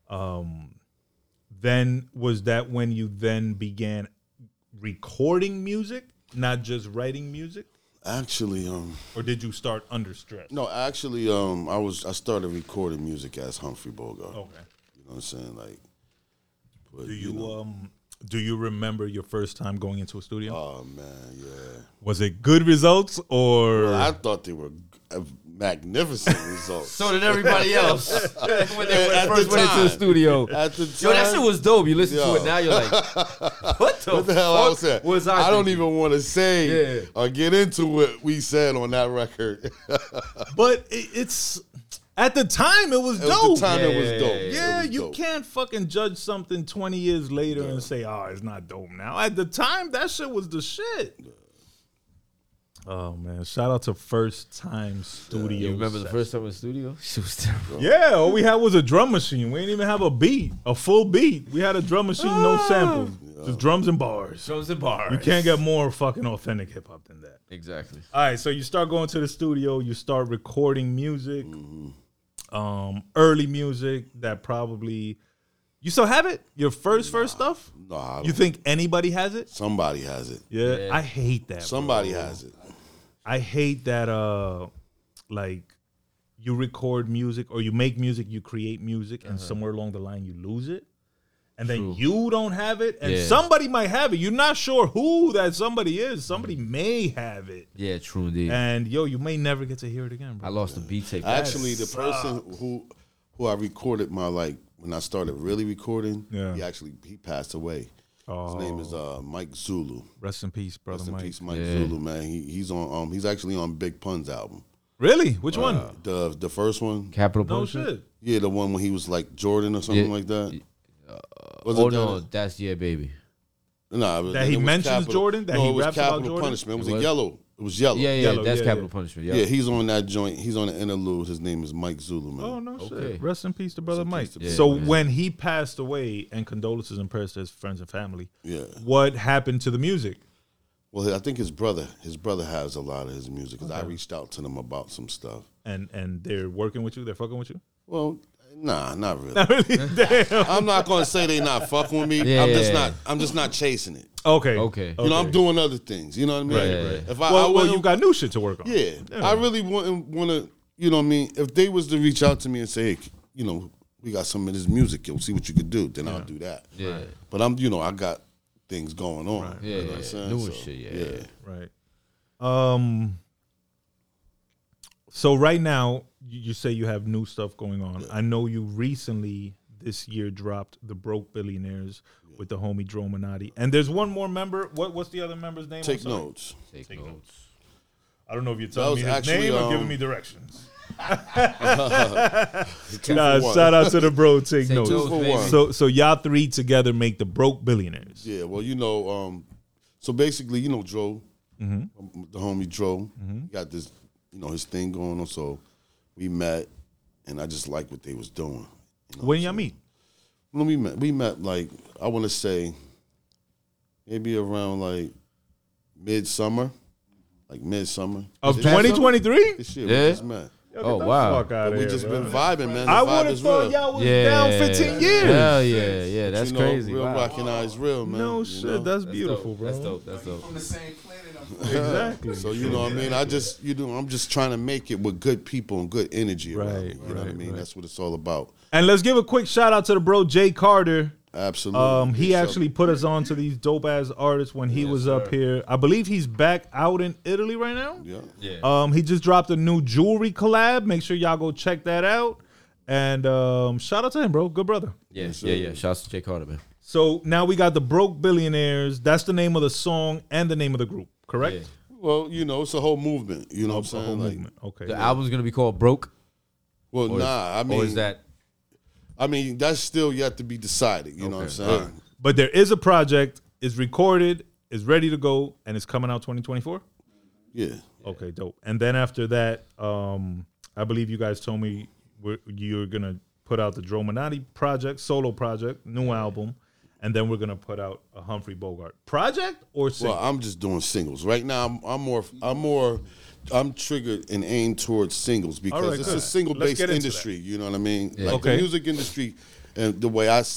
Speaker 1: then was that when you then began recording music, not just writing music,
Speaker 3: Actually,
Speaker 1: or did you start under stress?
Speaker 3: no, actually, I started recording music as Humphrey Bogart.
Speaker 1: Okay.
Speaker 3: You know what I'm saying? Like, but,
Speaker 1: Do you
Speaker 3: know,
Speaker 1: do you remember your first time going into a studio?
Speaker 3: oh man, yeah.
Speaker 1: Was it good results or
Speaker 3: Well, I thought they were magnificent results.
Speaker 2: So did everybody else when they
Speaker 3: At
Speaker 2: first
Speaker 3: the
Speaker 2: went into the
Speaker 3: time.
Speaker 2: studio.
Speaker 3: At the
Speaker 2: Yo, that
Speaker 3: time-
Speaker 2: shit was dope. You listen to
Speaker 3: Yo.
Speaker 2: it now, you're like, what the
Speaker 3: hell I
Speaker 2: fuck
Speaker 3: was saying?
Speaker 2: was
Speaker 3: I don't
Speaker 2: thinking?
Speaker 3: even want to say
Speaker 2: Yeah.
Speaker 3: or get into what we said on that record.
Speaker 1: But it's at the time it was
Speaker 3: At
Speaker 1: dope.
Speaker 3: the time, it was
Speaker 2: Yeah,
Speaker 3: dope.
Speaker 2: yeah,
Speaker 3: It
Speaker 1: Yeah,
Speaker 3: was
Speaker 1: you
Speaker 3: dope.
Speaker 1: can't fucking judge something 20 years later and say, "Oh, it's not dope now." At the time, that shit was the shit. Oh man! Shout out to First Time Studio.
Speaker 2: You remember the
Speaker 1: Session.
Speaker 2: first time in the studio? She was terrible.
Speaker 1: Yeah, all we had was a drum machine. We didn't even have a beat, a full beat. We had a drum machine, no samples, just drums and bars.
Speaker 2: Drums and bars.
Speaker 1: You can't get more fucking authentic hip hop than that.
Speaker 2: Exactly.
Speaker 1: All right, so you start going to the studio, you start recording music, early music that probably you still have it. Your first stuff.
Speaker 3: No, I don't.
Speaker 1: You think anybody has it?
Speaker 3: Somebody has it.
Speaker 1: Yeah,
Speaker 2: Yeah.
Speaker 1: I hate that.
Speaker 3: Somebody
Speaker 1: bro.
Speaker 3: has it.
Speaker 1: I hate that. Like you record music or you make music, you create music, and somewhere along the line you lose it, and then
Speaker 2: True.
Speaker 1: you don't have it, and
Speaker 2: Yeah.
Speaker 1: somebody might have it. You're not sure who that somebody is. Somebody may have it,
Speaker 2: Yeah, true indeed.
Speaker 1: and yo, you may never get to hear it again, bro.
Speaker 2: I lost the beat tape.
Speaker 3: Actually, the person who I recorded when I started really recording,
Speaker 1: Yeah.
Speaker 3: he passed away. His name is Mike Zulu.
Speaker 1: Rest in peace, brother
Speaker 3: Rest in
Speaker 1: Mike.
Speaker 3: peace, Mike
Speaker 2: Yeah.
Speaker 3: Zulu, man. He's actually on Big Pun's album.
Speaker 1: Really? Which one?
Speaker 3: The first one.
Speaker 2: Capital
Speaker 1: No
Speaker 2: Punishment?
Speaker 1: shit.
Speaker 3: Yeah, the one when he was like Jordan or something
Speaker 2: Yeah.
Speaker 3: like that.
Speaker 2: Oh, no, that's Yeah, Baby.
Speaker 3: Nah,
Speaker 1: That he
Speaker 3: it was
Speaker 1: mentions Jordan? That
Speaker 3: no,
Speaker 1: he
Speaker 3: it was
Speaker 1: raps about
Speaker 3: Capital
Speaker 1: Jordan?
Speaker 3: Punishment. It was
Speaker 2: It
Speaker 3: a
Speaker 2: was?
Speaker 3: yellow. It was yellow.
Speaker 2: Yeah,
Speaker 1: Yellow,
Speaker 2: that's
Speaker 1: yeah,
Speaker 2: Capital
Speaker 1: yeah.
Speaker 2: Punishment.
Speaker 3: Yeah, he's on that joint. He's on the interlude. His name is Mike Zulu, man.
Speaker 1: Oh no
Speaker 2: Okay.
Speaker 1: shit! Rest in peace to brother
Speaker 3: in
Speaker 1: Mike.
Speaker 3: peace to
Speaker 2: Yeah,
Speaker 1: So
Speaker 2: man.
Speaker 1: when he passed away, and condolences and prayers to his friends and family.
Speaker 3: Yeah.
Speaker 1: What happened to the music?
Speaker 3: Well, I think his brother has a lot of his music because I reached out to them about some stuff.
Speaker 1: And they're working with you. They're fucking with you.
Speaker 3: Well, nah, not really.
Speaker 1: Really? Damn.
Speaker 3: I'm not gonna say they not fucking with me.
Speaker 2: Yeah.
Speaker 3: I'm just not chasing it.
Speaker 1: Okay.
Speaker 2: Okay.
Speaker 3: You know, I'm doing other things. You know what I mean?
Speaker 2: Right, right.
Speaker 3: If I,
Speaker 1: Well,
Speaker 3: I wouldn't-
Speaker 1: you got new shit to work on.
Speaker 3: yeah, I really wouldn't want to. You know what I mean? If they was to reach out to me and say, hey, you know, we got some of this music, you'll see what you could do, then I'll do that.
Speaker 2: Yeah.
Speaker 3: But I got things going on.
Speaker 2: Yeah,
Speaker 3: You know what I'm saying?
Speaker 2: Doing
Speaker 3: So,
Speaker 2: shit, yeah.
Speaker 1: Right. So right now, you say you have new stuff going on. I know you recently this year dropped the Broke Billionaires with the homie Dro Minotti, and there's one more member. What's the other member's name? I'm
Speaker 3: Take
Speaker 1: sorry.
Speaker 3: notes.
Speaker 2: Take
Speaker 1: Take
Speaker 2: notes.
Speaker 1: I don't know if you're
Speaker 3: That
Speaker 1: telling
Speaker 3: was
Speaker 1: me his
Speaker 3: actually,
Speaker 1: name or giving me directions.
Speaker 3: Two
Speaker 1: Nah,
Speaker 3: for one.
Speaker 1: shout out to the bro. Take
Speaker 2: Take
Speaker 1: notes.
Speaker 2: notes,
Speaker 3: for
Speaker 2: baby.
Speaker 3: one.
Speaker 1: So y'all three together make the Broke Billionaires.
Speaker 3: Yeah, well, so basically, Dro,
Speaker 1: Mm-hmm.
Speaker 3: the homie Dro, he got this, his thing going on. So we met, and I just liked what they was doing.
Speaker 1: When y'all meet?
Speaker 3: When we met like, I want to say, maybe around like midsummer.
Speaker 1: Of
Speaker 2: Is it past
Speaker 1: 2023?
Speaker 3: This year
Speaker 2: Yeah?
Speaker 3: we just met.
Speaker 1: Yo,
Speaker 2: Oh,
Speaker 1: get the
Speaker 2: wow.
Speaker 1: fuck outta
Speaker 3: But we
Speaker 1: here,
Speaker 3: just
Speaker 1: bro.
Speaker 3: been vibing, man. The
Speaker 1: I
Speaker 3: vibe
Speaker 1: would have
Speaker 3: is
Speaker 1: thought
Speaker 3: real.
Speaker 1: y'all was
Speaker 2: Yeah.
Speaker 1: down 15 years.
Speaker 2: Hell yeah. That's crazy.
Speaker 3: Real
Speaker 2: Wow.
Speaker 3: recognize real, man.
Speaker 1: No
Speaker 3: you
Speaker 1: shit,
Speaker 3: know?
Speaker 1: that's beautiful,
Speaker 2: dope.
Speaker 1: bro.
Speaker 2: That's dope. That's dope.
Speaker 4: From the same planet.
Speaker 1: Exactly.
Speaker 3: So you know what I mean? I'm just trying to make it with good people and good energy around
Speaker 1: Right,
Speaker 3: me. You know what I
Speaker 1: right,
Speaker 3: mean?
Speaker 1: right.
Speaker 3: That's what it's all about.
Speaker 1: And let's give a quick shout out to the bro Jay Carter.
Speaker 3: Absolutely.
Speaker 1: He actually put us on to these dope ass artists when he was up here. I believe he's back out in Italy right now.
Speaker 3: Yeah.
Speaker 2: Yeah.
Speaker 1: He just dropped a new jewelry collab. Make sure y'all go check that out. And shout out to him, bro. Good brother.
Speaker 2: Yeah. Shouts to Jay Carter, man.
Speaker 1: So now we got the Broke Billionaires. That's the name of the song and the name of the group, correct?
Speaker 2: Yeah.
Speaker 3: Well, it's a whole movement. You know what I'm
Speaker 1: The whole
Speaker 3: saying? Like,
Speaker 1: movement. Okay.
Speaker 2: The album's gonna be called Broke.
Speaker 3: well,
Speaker 2: Or is,
Speaker 3: I
Speaker 2: or is
Speaker 3: mean,
Speaker 2: that
Speaker 3: that's still yet to be decided. You know what I'm saying?
Speaker 1: But there is a project, is recorded, is ready to go, and it's coming out 2024?
Speaker 3: Yeah.
Speaker 1: Okay, dope. And then after that, I believe you guys told me you're going to put out the Dro Minotti project, solo project, new album, and then we're going to put out a Humphrey Bogart project or single?
Speaker 3: Well, I'm just doing singles right now. I'm triggered and aimed towards singles because
Speaker 1: All right,
Speaker 3: it's
Speaker 1: good.
Speaker 3: a single
Speaker 1: Let's
Speaker 3: based
Speaker 1: get into
Speaker 3: industry. You know what I mean? Like
Speaker 1: Okay.
Speaker 3: the music industry, and the way I see it,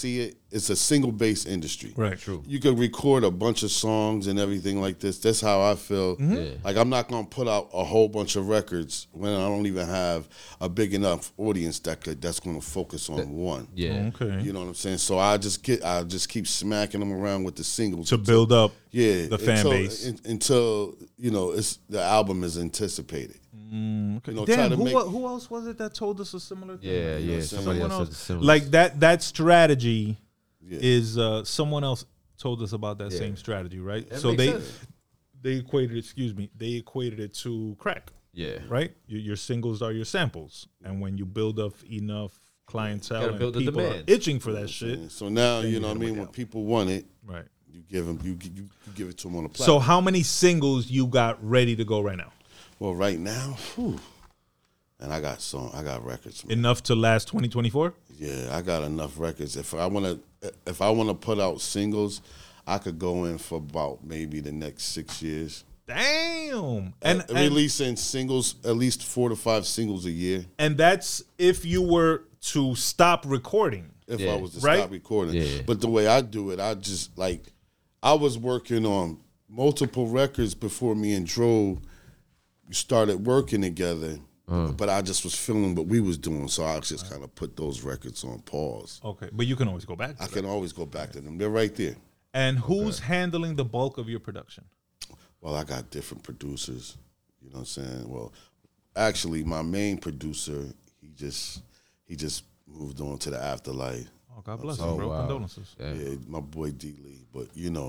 Speaker 3: it's a single based industry.
Speaker 1: Right. True.
Speaker 3: You could record a bunch of songs and everything like this. That's how I feel.
Speaker 2: Yeah.
Speaker 3: Like I'm not gonna put out a whole bunch of records when I don't even have a big enough audience that's gonna focus on one.
Speaker 2: Yeah.
Speaker 1: Okay.
Speaker 3: You know what I'm saying? So I just keep smacking them around with the singles
Speaker 1: To build up the fan
Speaker 3: until,
Speaker 1: base.
Speaker 3: until it's the album is anticipated.
Speaker 1: Okay.
Speaker 3: You know, try
Speaker 1: Damn,
Speaker 3: to make-
Speaker 1: who else was it that told us a similar thing?
Speaker 2: Yeah,
Speaker 3: You know what I'm
Speaker 2: somebody
Speaker 3: saying?
Speaker 2: else said the similar.
Speaker 1: Like that strategy
Speaker 3: Yeah.
Speaker 1: is someone else told us about that
Speaker 2: Yeah.
Speaker 1: same strategy, right?
Speaker 2: That
Speaker 1: So
Speaker 2: makes
Speaker 1: they
Speaker 2: sense.
Speaker 1: they equated it to crack,
Speaker 2: Yeah.
Speaker 1: right? Your singles are your samples, and when you build up enough clientele
Speaker 2: Gotta
Speaker 1: and
Speaker 2: build the
Speaker 1: people are
Speaker 2: demand.
Speaker 1: itching for that shit,
Speaker 3: So now
Speaker 1: Then
Speaker 3: you
Speaker 1: you
Speaker 3: know what I
Speaker 1: gotta
Speaker 3: mean.
Speaker 1: work
Speaker 3: When
Speaker 1: out.
Speaker 3: people want it,
Speaker 1: right?
Speaker 3: you give them you give it to them on a
Speaker 1: So
Speaker 3: platform.
Speaker 1: how many singles you got ready to go right now?
Speaker 3: Well, right now, and I got records. Man.
Speaker 1: Enough to last 2024?
Speaker 3: Yeah, I got enough records. If I wanna put out singles, I could go in for about maybe the next 6 years.
Speaker 1: Damn. And
Speaker 3: Releasing singles, at least 4 to 5 singles a year.
Speaker 1: and that's if you were to stop recording.
Speaker 3: If
Speaker 2: Yeah.
Speaker 3: I was to
Speaker 1: Right?
Speaker 3: stop recording.
Speaker 2: Yeah.
Speaker 3: But the way I do it, I just I was working on multiple records before me and Dro started working together. But I just was feeling what we was doing, so I just kind of put those records on pause.
Speaker 1: Okay, but you can always go back to
Speaker 3: I
Speaker 1: that.
Speaker 3: can always go back to them. They're right there.
Speaker 1: And who's handling the bulk of your production?
Speaker 3: Well, I got different producers. You know what I'm saying? Well, actually, my main producer, he just moved on to the afterlife.
Speaker 1: Oh, God bless
Speaker 2: Oh,
Speaker 1: you, bro.
Speaker 2: wow.
Speaker 1: Condolences.
Speaker 2: Yeah.
Speaker 3: Yeah, my boy D Lee. But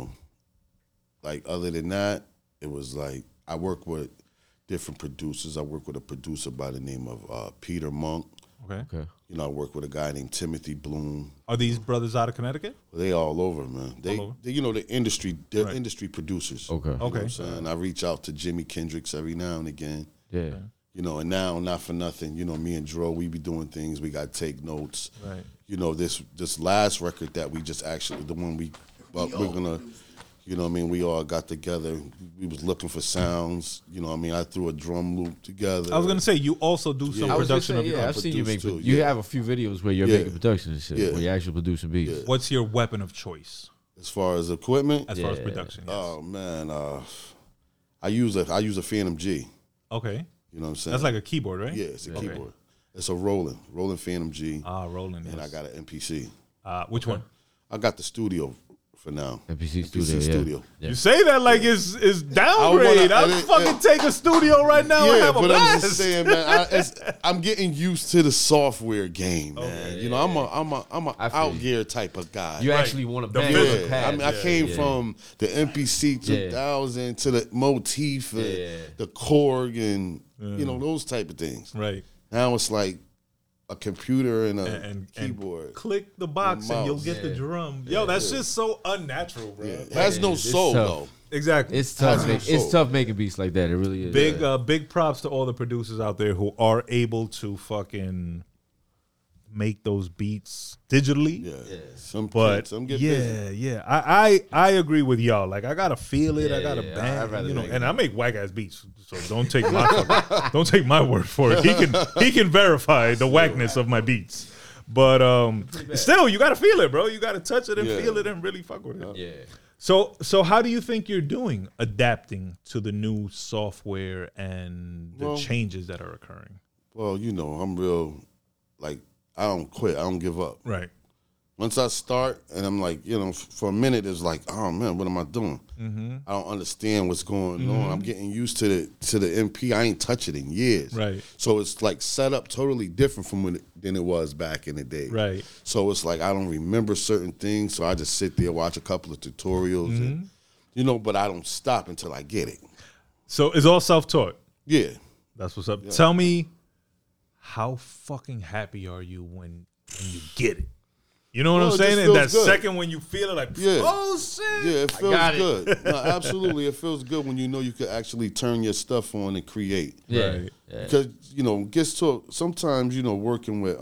Speaker 3: other than that, it was like I work with different producers. I work with a producer by the name of Peter Monk.
Speaker 1: Okay.
Speaker 2: Okay.
Speaker 3: I work with a guy named Timothy Bloom.
Speaker 1: Are these brothers out of Connecticut?
Speaker 3: They all over, man. They
Speaker 1: over?
Speaker 3: the industry. They're
Speaker 1: Right.
Speaker 3: industry producers.
Speaker 2: Okay.
Speaker 3: You know what
Speaker 1: Okay.
Speaker 3: I'm saying? I reach out to Jimi Kendrix every now and again.
Speaker 2: Yeah.
Speaker 3: And now, not for nothing, me and Dro, we be doing things. We got to take notes.
Speaker 1: Right.
Speaker 3: This last record that we just actually, the one we're gonna, we all got together. We was looking for sounds. I threw a drum loop together.
Speaker 1: I was gonna say you also do some
Speaker 3: Yeah.
Speaker 2: I was gonna
Speaker 1: production
Speaker 2: say,
Speaker 1: of your
Speaker 2: yeah,
Speaker 1: own.
Speaker 2: I've seen you make.
Speaker 3: produce too,
Speaker 2: You
Speaker 3: yeah.
Speaker 2: have a few videos where you're
Speaker 3: Yeah.
Speaker 2: making production and shit,
Speaker 3: Yeah.
Speaker 2: where you're actually producing beats.
Speaker 3: Yeah.
Speaker 1: What's your weapon of choice
Speaker 3: As far as equipment,
Speaker 1: as far as
Speaker 2: Yeah.
Speaker 1: production? Yes.
Speaker 3: oh man, I use a Phantom G.
Speaker 1: Okay.
Speaker 3: You know what I'm saying?
Speaker 1: That's like a keyboard, right?
Speaker 3: yeah, it's a
Speaker 1: Okay.
Speaker 3: keyboard. It's a Roland Phantom G,
Speaker 1: Rolling.
Speaker 3: and I
Speaker 1: Yes.
Speaker 3: got an MPC.
Speaker 1: Which one?
Speaker 3: I got the studio for now.
Speaker 2: MPC studio. Yeah.
Speaker 1: You say that like it's downgrade.
Speaker 3: I
Speaker 1: I'll
Speaker 3: wanna-
Speaker 1: fucking take a studio right now and
Speaker 3: Yeah,
Speaker 1: have a
Speaker 3: but
Speaker 1: blast.
Speaker 3: I'm just saying, man. I'm getting used to the software game, man. I'm a
Speaker 2: I feel
Speaker 3: out
Speaker 2: you.
Speaker 3: gear type of guy.
Speaker 2: You
Speaker 1: Right.
Speaker 2: actually want to
Speaker 1: The
Speaker 2: bang
Speaker 1: physical.
Speaker 2: on the pad.
Speaker 3: I came
Speaker 2: Yeah.
Speaker 3: from the MPC 2000 to the Motif, and
Speaker 2: Yeah.
Speaker 3: the Korg, and those type of things.
Speaker 1: Right.
Speaker 3: Now it's like a computer and a
Speaker 1: And
Speaker 3: keyboard.
Speaker 1: click the box and you'll get the
Speaker 2: Yeah.
Speaker 1: drum. Yo, that's just so unnatural, bro.
Speaker 3: It has no
Speaker 2: It's
Speaker 3: soul
Speaker 2: tough.
Speaker 3: though.
Speaker 1: Exactly.
Speaker 2: It's tough.
Speaker 3: That's
Speaker 2: It's
Speaker 3: so-
Speaker 2: tough making beats like that. It really is.
Speaker 1: Big props to all the producers out there who are able to fucking make those beats digitally.
Speaker 3: Yeah, some
Speaker 1: But
Speaker 3: some get busy.
Speaker 1: yeah. I agree with y'all. Like I gotta feel it. I gotta
Speaker 2: yeah,
Speaker 1: bang.
Speaker 2: I'd rather make
Speaker 1: and I make whack ass beats. So don't take my don't take my word for it. He can verify the whackness of my beats. But still, you gotta feel it, bro. You gotta touch it and
Speaker 3: Yeah.
Speaker 1: feel it and really fuck with it.
Speaker 2: Yeah.
Speaker 1: So how do you think you're doing adapting to the new software and the
Speaker 3: Well-
Speaker 1: changes that are occurring?
Speaker 3: Well, I'm real. Like I don't quit. I don't give up.
Speaker 1: Right.
Speaker 3: Once I start, and I'm like, for a minute, it's like, oh man, what am I doing?
Speaker 1: Mm-hmm.
Speaker 3: I don't understand what's going on. I'm getting used to the MP. I ain't touched it in years.
Speaker 1: Right.
Speaker 3: So it's like set up totally different from than it was back in the day.
Speaker 1: Right.
Speaker 3: So it's like I don't remember certain things. So I just sit there, watch a couple of tutorials, and but I don't stop until I get it.
Speaker 1: So it's all self-taught.
Speaker 3: Yeah.
Speaker 1: That's what's up. Tell me, how fucking happy are you when you get it? You know what
Speaker 3: Well,
Speaker 1: I'm
Speaker 3: it
Speaker 1: saying?
Speaker 3: just
Speaker 1: And that
Speaker 3: feels good.
Speaker 1: second when you feel it, like,
Speaker 3: Yeah.
Speaker 1: oh shit,
Speaker 3: Yeah, it feels
Speaker 2: got it.
Speaker 3: good. No, absolutely, it feels good when you could actually turn your stuff on and create.
Speaker 2: Yeah.
Speaker 1: Right.
Speaker 2: Yeah.
Speaker 3: Because it gets to sometimes working with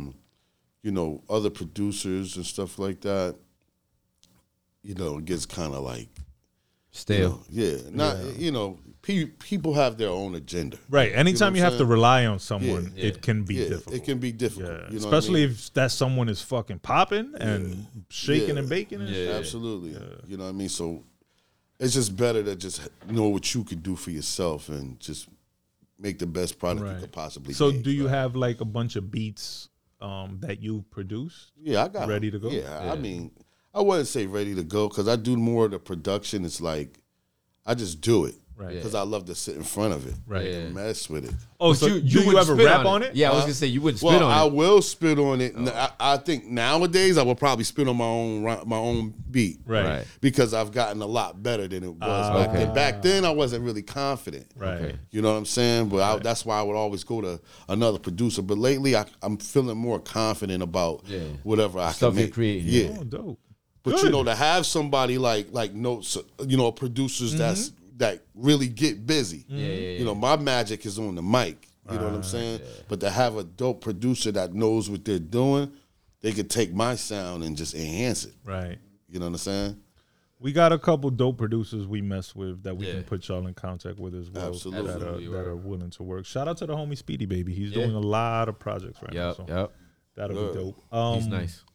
Speaker 3: other producers and stuff like that. It gets kind of like
Speaker 2: Stale.
Speaker 3: yeah, not people have their own agenda.
Speaker 1: Right. Anytime
Speaker 3: what
Speaker 1: you
Speaker 3: I'm
Speaker 1: have to
Speaker 3: saying?
Speaker 1: rely on someone,
Speaker 2: Yeah.
Speaker 1: it can be
Speaker 3: Yeah,
Speaker 1: difficult.
Speaker 3: it can be difficult.
Speaker 1: Yeah.
Speaker 3: You know what I
Speaker 1: Especially
Speaker 3: mean?
Speaker 1: if that someone is fucking popping and shaking
Speaker 3: Yeah.
Speaker 1: and baking and shit.
Speaker 3: Absolutely. You know what I mean? So it's just better to just know what you could do for yourself and just make the best product you could possibly
Speaker 1: So
Speaker 3: make.
Speaker 1: do you have like a bunch of beats that you produced?
Speaker 3: Yeah, I got
Speaker 1: ready to go?
Speaker 3: Yeah, I mean, I wouldn't say ready to go because I do more of the production. It's like I just do it.
Speaker 1: Right.
Speaker 3: Because I love to sit in front of it.
Speaker 1: Right.
Speaker 3: And mess with it.
Speaker 1: Oh,
Speaker 2: But
Speaker 1: so
Speaker 2: you
Speaker 1: do you
Speaker 2: wouldn't
Speaker 1: ever
Speaker 2: spit
Speaker 1: rap on it?
Speaker 2: Yeah, I was gonna say you wouldn't spit
Speaker 3: Well,
Speaker 2: on
Speaker 3: I
Speaker 2: it.
Speaker 3: will spit on it. I think nowadays I will probably spit on my own beat.
Speaker 1: Right.
Speaker 3: Because I've gotten a lot better than it was back then. Back then I wasn't really confident.
Speaker 1: Right.
Speaker 2: Okay.
Speaker 3: You know what I'm saying? But that's why I would always go to another producer. But lately I'm feeling more confident about whatever I
Speaker 2: Stuff
Speaker 3: can
Speaker 2: you're
Speaker 3: make.
Speaker 2: creating.
Speaker 3: Yeah.
Speaker 1: Oh, dope.
Speaker 3: But
Speaker 1: Good.
Speaker 3: to have somebody like Notes, producers that really get busy. You know, my magic is on the mic. You know what I'm saying? But to have a dope producer that knows what they're doing, they could take my sound and just enhance it.
Speaker 1: Right.
Speaker 3: You know what I'm saying?
Speaker 1: We got a couple dope producers we mess with that we can put y'all in contact with as well.
Speaker 3: Absolutely.
Speaker 1: That are willing to work. Shout out to the homie Speedy Baby. He's doing a lot of projects right now. So
Speaker 2: Yep.
Speaker 1: that'll be dope.
Speaker 2: He's nice.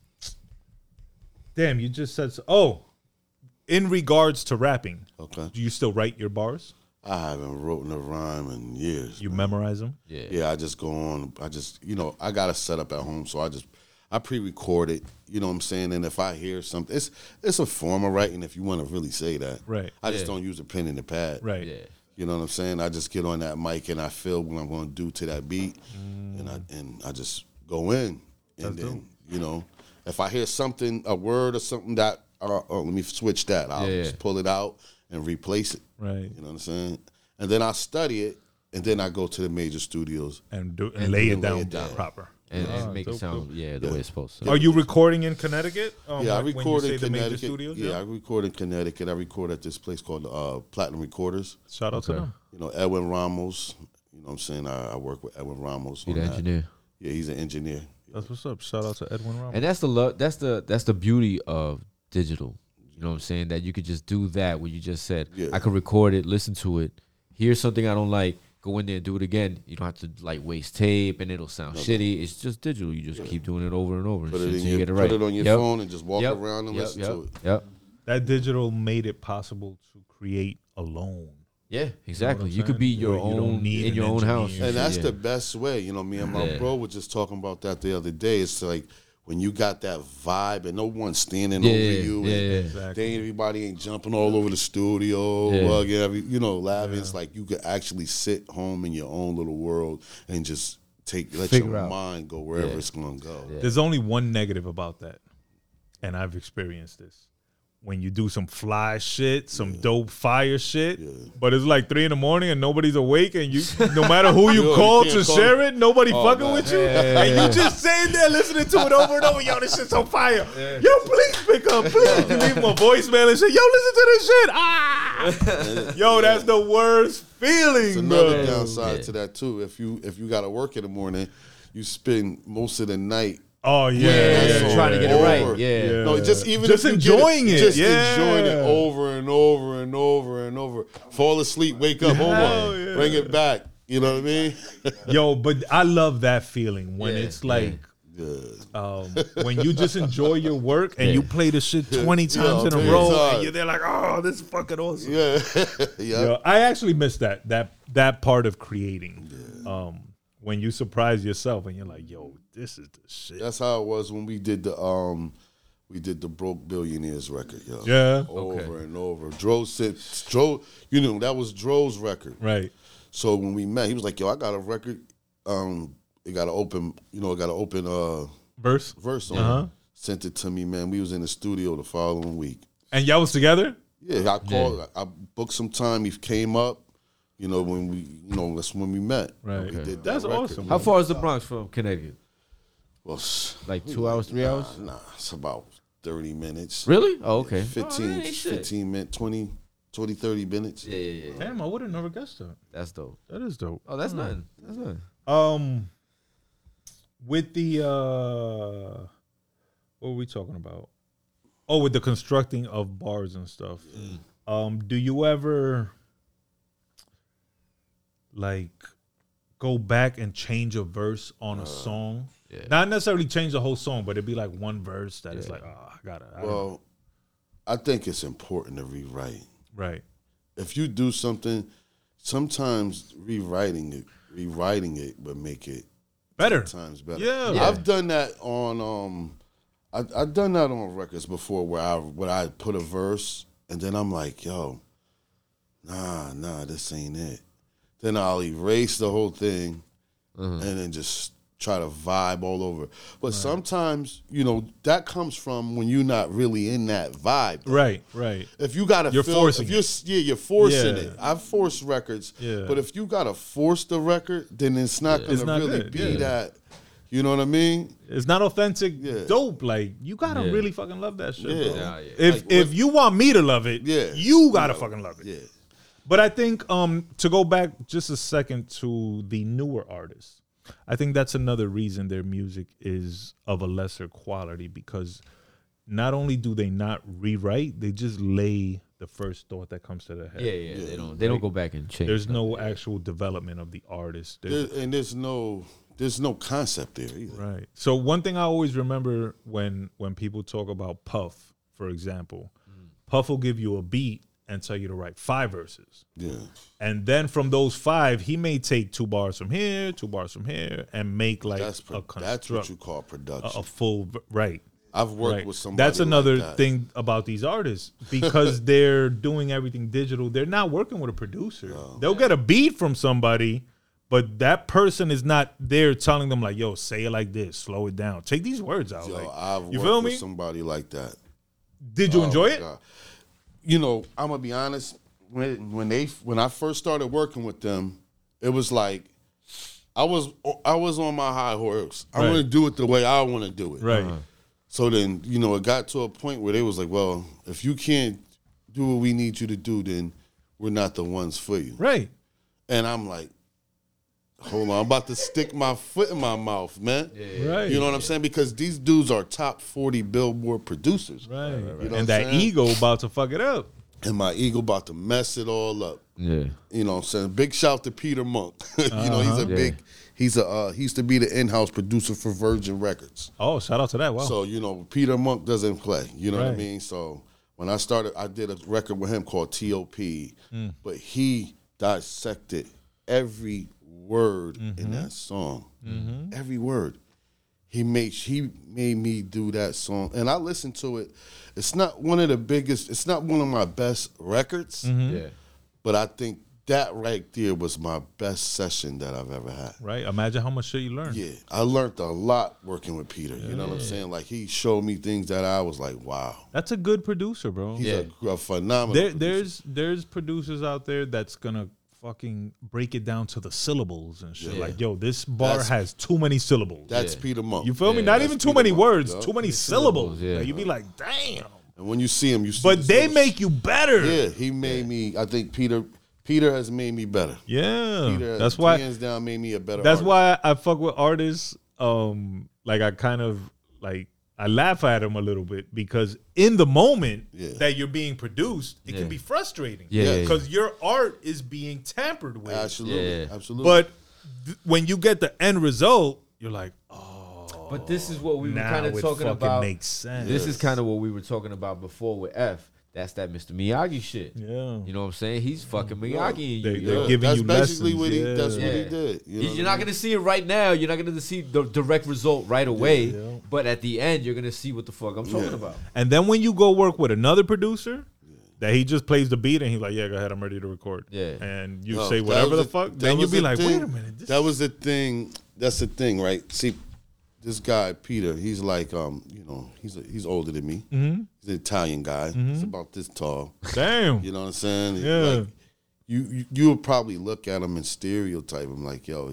Speaker 1: Damn, you just said in regards to rapping,
Speaker 3: Okay.
Speaker 1: do you still write your bars?
Speaker 3: I haven't written a rhyme in years.
Speaker 1: You memorize them?
Speaker 3: Yeah, I just go on. I got a setup at home, so I pre-record it. You know what I'm saying? And if I hear something, it's a form of writing. If you want to really say that,
Speaker 1: Right.
Speaker 3: I just don't use a pen and a pad.
Speaker 1: Right.
Speaker 2: Yeah.
Speaker 3: You know what I'm saying? I just get on that mic and I feel what I'm going to do to that beat, and I just go in. And then if I hear something, a word or something that, let me switch that. I'll just pull it out and replace it.
Speaker 1: Right.
Speaker 3: You know what I'm saying? And then I study it, and then I go to the major studios.
Speaker 1: And lay it down
Speaker 3: down.
Speaker 1: proper.
Speaker 2: And make it
Speaker 1: dope,
Speaker 2: sound
Speaker 1: dope.
Speaker 2: the way it's supposed to.
Speaker 1: Are you recording in Connecticut?
Speaker 3: Yeah, I
Speaker 1: when you
Speaker 3: record
Speaker 1: say
Speaker 3: in
Speaker 1: the major
Speaker 3: Connecticut.
Speaker 1: studios?
Speaker 3: Yeah, I record in Connecticut. I record at this place called Platinum Recorders.
Speaker 1: Shout out to them.
Speaker 3: You know, Edwin Ramos. You know what I'm saying? I work with Edwin Ramos.
Speaker 2: Be the
Speaker 3: on that.
Speaker 2: engineer.
Speaker 3: Yeah, he's an engineer.
Speaker 1: That's what's up. Shout out to Edwin Ramos.
Speaker 2: And that's the beauty of digital. You know what I'm saying? That you could just do that where you just said, I could record it, listen to it, hear something I don't like, go in there and do it again. You don't have to like waste tape and it'll sound shitty. It's just digital. You just keep doing it over and over.
Speaker 3: Put
Speaker 2: until
Speaker 3: it in
Speaker 2: you get it
Speaker 3: put
Speaker 2: right.
Speaker 3: it on your phone and just walk around and listen to it.
Speaker 2: Yep.
Speaker 1: That digital made it possible to create alone.
Speaker 2: Yeah, exactly.
Speaker 1: I'm
Speaker 2: You could be
Speaker 1: saying?
Speaker 2: your
Speaker 1: Where you don't
Speaker 2: own
Speaker 1: need
Speaker 2: in
Speaker 1: an
Speaker 2: your own house.
Speaker 1: engineer.
Speaker 3: And that's
Speaker 2: Yeah.
Speaker 3: the best way. You know, me and my bro were just talking about that the other day. It's like when you got that vibe and no one's standing over you. And
Speaker 1: Exactly.
Speaker 3: everybody ain't jumping all over the studio, laughing. It's like you could actually sit home in your own little world and just let
Speaker 2: Figure
Speaker 3: your
Speaker 2: out.
Speaker 3: mind go wherever it's going to go.
Speaker 1: There's only one negative about that, and I've experienced this. When you do some fly shit, some dope fire shit, but it's like 3 a.m. and nobody's awake, and you, no matter who you
Speaker 3: Yo,
Speaker 1: call
Speaker 3: you
Speaker 1: to
Speaker 3: can't call
Speaker 1: share it, nobody fucking
Speaker 3: God.
Speaker 1: with you, and you just sitting there listening to it over and over. Yo, this shit's on fire. Yo, please pick up, please. You leave him a voicemail and say, yo, listen to this shit. Ah, yo, that's the worst feeling,
Speaker 3: It's another
Speaker 1: bro.
Speaker 3: downside to that too. If you got to work in the morning, you spend most of the night.
Speaker 1: Oh yeah,
Speaker 3: that song
Speaker 2: trying to get it right.
Speaker 3: over.
Speaker 2: Yeah.
Speaker 3: No, just even
Speaker 1: Just
Speaker 3: if you
Speaker 1: enjoying
Speaker 3: get
Speaker 1: it.
Speaker 3: just
Speaker 1: Yeah.
Speaker 3: enjoying it over and over and over and over. Fall asleep, wake up, hold on,
Speaker 1: yeah.
Speaker 3: bring it back. You know what I mean?
Speaker 1: Yo, but I love that feeling when
Speaker 2: Yeah,
Speaker 1: it's like
Speaker 3: Yeah.
Speaker 1: when you just enjoy your work and you play the shit 20 times in a
Speaker 3: 20
Speaker 1: row
Speaker 3: times.
Speaker 1: and you're there like, oh, this is fucking awesome.
Speaker 3: Yeah, yeah.
Speaker 1: Yo, I actually miss that part of creating. When you surprise yourself and you're like, yo, this is the shit.
Speaker 3: That's how it was when we did the Broke Billionaires record, yo.
Speaker 1: Yeah.
Speaker 3: Over and over. Dro said, that was Dro's record.
Speaker 1: Right.
Speaker 3: So when we met, he was like, yo, I got a record. It got an open
Speaker 1: Verse.
Speaker 3: verse on
Speaker 1: Uh-huh.
Speaker 3: it. Sent it to me, man. We was in the studio the following week.
Speaker 1: And y'all was together?
Speaker 3: Yeah, I called. I booked some time. He came up. That's when we met.
Speaker 1: Right.
Speaker 3: We did that
Speaker 1: That's
Speaker 3: record.
Speaker 1: awesome.
Speaker 2: How far is the Bronx from Connecticut?
Speaker 3: Well,
Speaker 2: Like 2 hours, 3 hours?
Speaker 3: Nah, it's about 30 minutes.
Speaker 2: Really? Oh, okay.
Speaker 3: 15,
Speaker 2: ain't shit.
Speaker 3: 15 minutes, 20, 30 minutes.
Speaker 2: Yeah.
Speaker 1: Damn, I would have never guessed that.
Speaker 2: That's dope.
Speaker 1: That is dope.
Speaker 2: Oh, that's nothing. That's nothing.
Speaker 1: With the what were we talking about? Oh, with the constructing of bars and stuff. Do you ever like go back and change a verse on a song.
Speaker 2: Yeah.
Speaker 1: Not necessarily change the whole song, but it'd be like one verse that is like, oh, I gotta.
Speaker 3: Well, I think it's important to rewrite.
Speaker 1: Right.
Speaker 3: If you do something, sometimes rewriting it would make it
Speaker 1: Better.
Speaker 3: times better.
Speaker 1: Yeah.
Speaker 3: I've done that on I've done that on records before where I put a verse and then I'm like, yo, nah, this ain't it. Then I'll erase the whole thing and then just try to vibe all over. But sometimes, that comes from when you're not really in that vibe.
Speaker 1: Right. Right.
Speaker 3: If you gotta
Speaker 1: You're forcing
Speaker 3: you're forcing
Speaker 1: Yeah.
Speaker 3: it. I've forced records.
Speaker 1: Yeah.
Speaker 3: But if you gotta force the record, then it's not
Speaker 1: It's
Speaker 3: gonna
Speaker 1: not
Speaker 3: really
Speaker 1: good.
Speaker 3: be
Speaker 1: Yeah.
Speaker 3: that. You know what I mean?
Speaker 1: It's not authentic.
Speaker 3: Yeah.
Speaker 1: Dope. Like you gotta
Speaker 2: Yeah.
Speaker 1: really fucking love that shit.
Speaker 3: Yeah.
Speaker 1: Bro.
Speaker 2: Nah, yeah.
Speaker 1: If
Speaker 3: Like,
Speaker 1: if you want me to love it,
Speaker 3: Yeah.
Speaker 1: you gotta fucking love it.
Speaker 3: Yeah.
Speaker 1: But I think to go back just a second to the newer artists, I think that's another reason their music is of a lesser quality because not only do they not rewrite, they just lay the first thought that comes to their head.
Speaker 2: Yeah. They don't go back and change.
Speaker 1: There's
Speaker 2: stuff.
Speaker 1: no actual development of the artist.
Speaker 3: There's no concept there either.
Speaker 1: Right. So one thing I always remember when people talk about Puff, for example, Puff will give you a beat and tell you to write 5 verses.
Speaker 3: Yeah.
Speaker 1: And then from those 5, he may take 2 bars from here, 2 bars from here, and make like
Speaker 3: That's
Speaker 1: a
Speaker 3: that's what you call production.
Speaker 1: a full right.
Speaker 3: I've worked
Speaker 1: Right.
Speaker 3: with somebody.
Speaker 1: That's another
Speaker 3: like that.
Speaker 1: thing about these artists because they're doing everything digital. They're not working with a producer. They'll get a beat from somebody, but that person is not there telling them like, "Yo, say it like this, slow it down, take these words out."
Speaker 3: Yo,
Speaker 1: Like,
Speaker 3: I've
Speaker 1: you
Speaker 3: worked
Speaker 1: feel
Speaker 3: with
Speaker 1: me?
Speaker 3: somebody like that.
Speaker 1: Did you enjoy
Speaker 3: my
Speaker 1: it?
Speaker 3: God. I'm gonna be honest. When I first started working with them, it was like I was on my high horse. I'm
Speaker 1: Right.
Speaker 3: gonna do it the way I want to do it.
Speaker 1: Right.
Speaker 3: So then, it got to a point where they was like, well, if you can't do what we need you to do, then we're not the ones for you.
Speaker 1: Right.
Speaker 3: And I'm like, hold on, I'm about to stick my foot in my mouth, man.
Speaker 1: Right.
Speaker 3: You know what I'm saying? Because these dudes are top 40 Billboard producers.
Speaker 1: Right.
Speaker 3: You know what I'm
Speaker 1: And that
Speaker 3: saying?
Speaker 1: ego about to fuck it up.
Speaker 3: And my ego about to mess it all up.
Speaker 2: Yeah.
Speaker 3: You know what I'm saying? Big shout to Peter Monk. He's a he used to be the in-house producer for Virgin Records.
Speaker 1: Oh, shout out to that. Wow.
Speaker 3: So, Peter Monk doesn't play. You know what I
Speaker 1: Right.
Speaker 3: mean? So when I started, I did a record with him called T.O.P.
Speaker 1: Mm.
Speaker 3: But he dissected every word
Speaker 1: Mm-hmm.
Speaker 3: in that song. Every word. He made me do that song. And I listened to it. It's not one of my best records.
Speaker 1: Mm-hmm.
Speaker 2: Yeah.
Speaker 3: But I think that right there was my best session that I've ever had.
Speaker 1: right. Imagine how much shit you learned.
Speaker 3: Yeah, I learned a lot working with Peter. You know what I'm saying? Like he showed me things that I was like, wow.
Speaker 1: That's a good producer, bro.
Speaker 3: He's
Speaker 2: Yeah.
Speaker 3: a phenomenal. producer.
Speaker 1: There's producers out there that's gonna fucking break it down to the syllables and shit.
Speaker 3: Yeah.
Speaker 1: Like, yo, this bar
Speaker 3: That's-
Speaker 1: has too many syllables.
Speaker 3: That's
Speaker 2: Yeah.
Speaker 3: Peter Monk.
Speaker 1: You feel me?
Speaker 2: Yeah,
Speaker 1: Not
Speaker 3: that's
Speaker 1: even too
Speaker 3: Peter
Speaker 1: many
Speaker 3: Monk,
Speaker 1: words,
Speaker 3: yo.
Speaker 1: too many syllables.
Speaker 2: yeah.
Speaker 1: Like, you be like, damn.
Speaker 3: And when you see him, you see.
Speaker 1: But
Speaker 3: the
Speaker 1: they
Speaker 3: little-
Speaker 1: make you better.
Speaker 3: Yeah, he made me. I think Peter has made me better.
Speaker 1: Yeah.
Speaker 3: Peter,
Speaker 1: That's why.
Speaker 3: hands down, made me a better.
Speaker 1: That's
Speaker 3: artist.
Speaker 1: why I fuck with artists. Like I kind of like I laugh at them a little bit because in the moment
Speaker 3: Yeah.
Speaker 1: that you're being produced, it
Speaker 2: Yeah.
Speaker 1: can be frustrating.
Speaker 2: Yeah.
Speaker 1: Because your art is being tampered with.
Speaker 3: Absolutely,
Speaker 2: Yeah.
Speaker 3: absolutely.
Speaker 1: But when you get the end result, you're like, oh.
Speaker 2: But this is what we were
Speaker 1: now
Speaker 2: kind of
Speaker 1: it
Speaker 2: talking
Speaker 1: fucking
Speaker 2: about.
Speaker 1: makes sense.
Speaker 2: This is kind of what we were talking about before with F. That's that Mr. Miyagi shit.
Speaker 1: Yeah.
Speaker 2: You know what I'm saying? He's fucking Miyagi.
Speaker 1: They-
Speaker 2: you,
Speaker 1: they're
Speaker 2: yo.
Speaker 1: giving
Speaker 3: that's
Speaker 1: you
Speaker 3: basically
Speaker 1: lessons.
Speaker 3: what he.
Speaker 1: Yeah.
Speaker 3: That's what he
Speaker 2: Yeah.
Speaker 3: did. You know
Speaker 2: You're
Speaker 3: what
Speaker 2: not
Speaker 3: I mean?
Speaker 2: gonna see it right now. You're not gonna see the direct result right away.
Speaker 1: Yeah.
Speaker 2: But at the end, you're gonna see what the fuck I'm talking
Speaker 3: Yeah.
Speaker 2: about.
Speaker 1: And then when you go work with another producer, that he just plays the beat and he's like, yeah, go ahead, I'm ready to record.
Speaker 2: Yeah.
Speaker 1: And you
Speaker 3: No,
Speaker 1: say
Speaker 3: that
Speaker 1: whatever
Speaker 3: was
Speaker 1: the fuck,
Speaker 3: that
Speaker 1: then you'll
Speaker 3: was
Speaker 1: be
Speaker 3: the
Speaker 1: like,
Speaker 3: thing.
Speaker 1: wait a minute.
Speaker 3: That was the thing. That's the thing, right? See, this guy Peter, he's like, he's older than me.
Speaker 1: Mm-hmm.
Speaker 3: He's an Italian guy. He's about this tall.
Speaker 1: Damn.
Speaker 3: You know what I'm saying?
Speaker 1: Yeah.
Speaker 3: Like, you would probably look at him and stereotype him like, yo,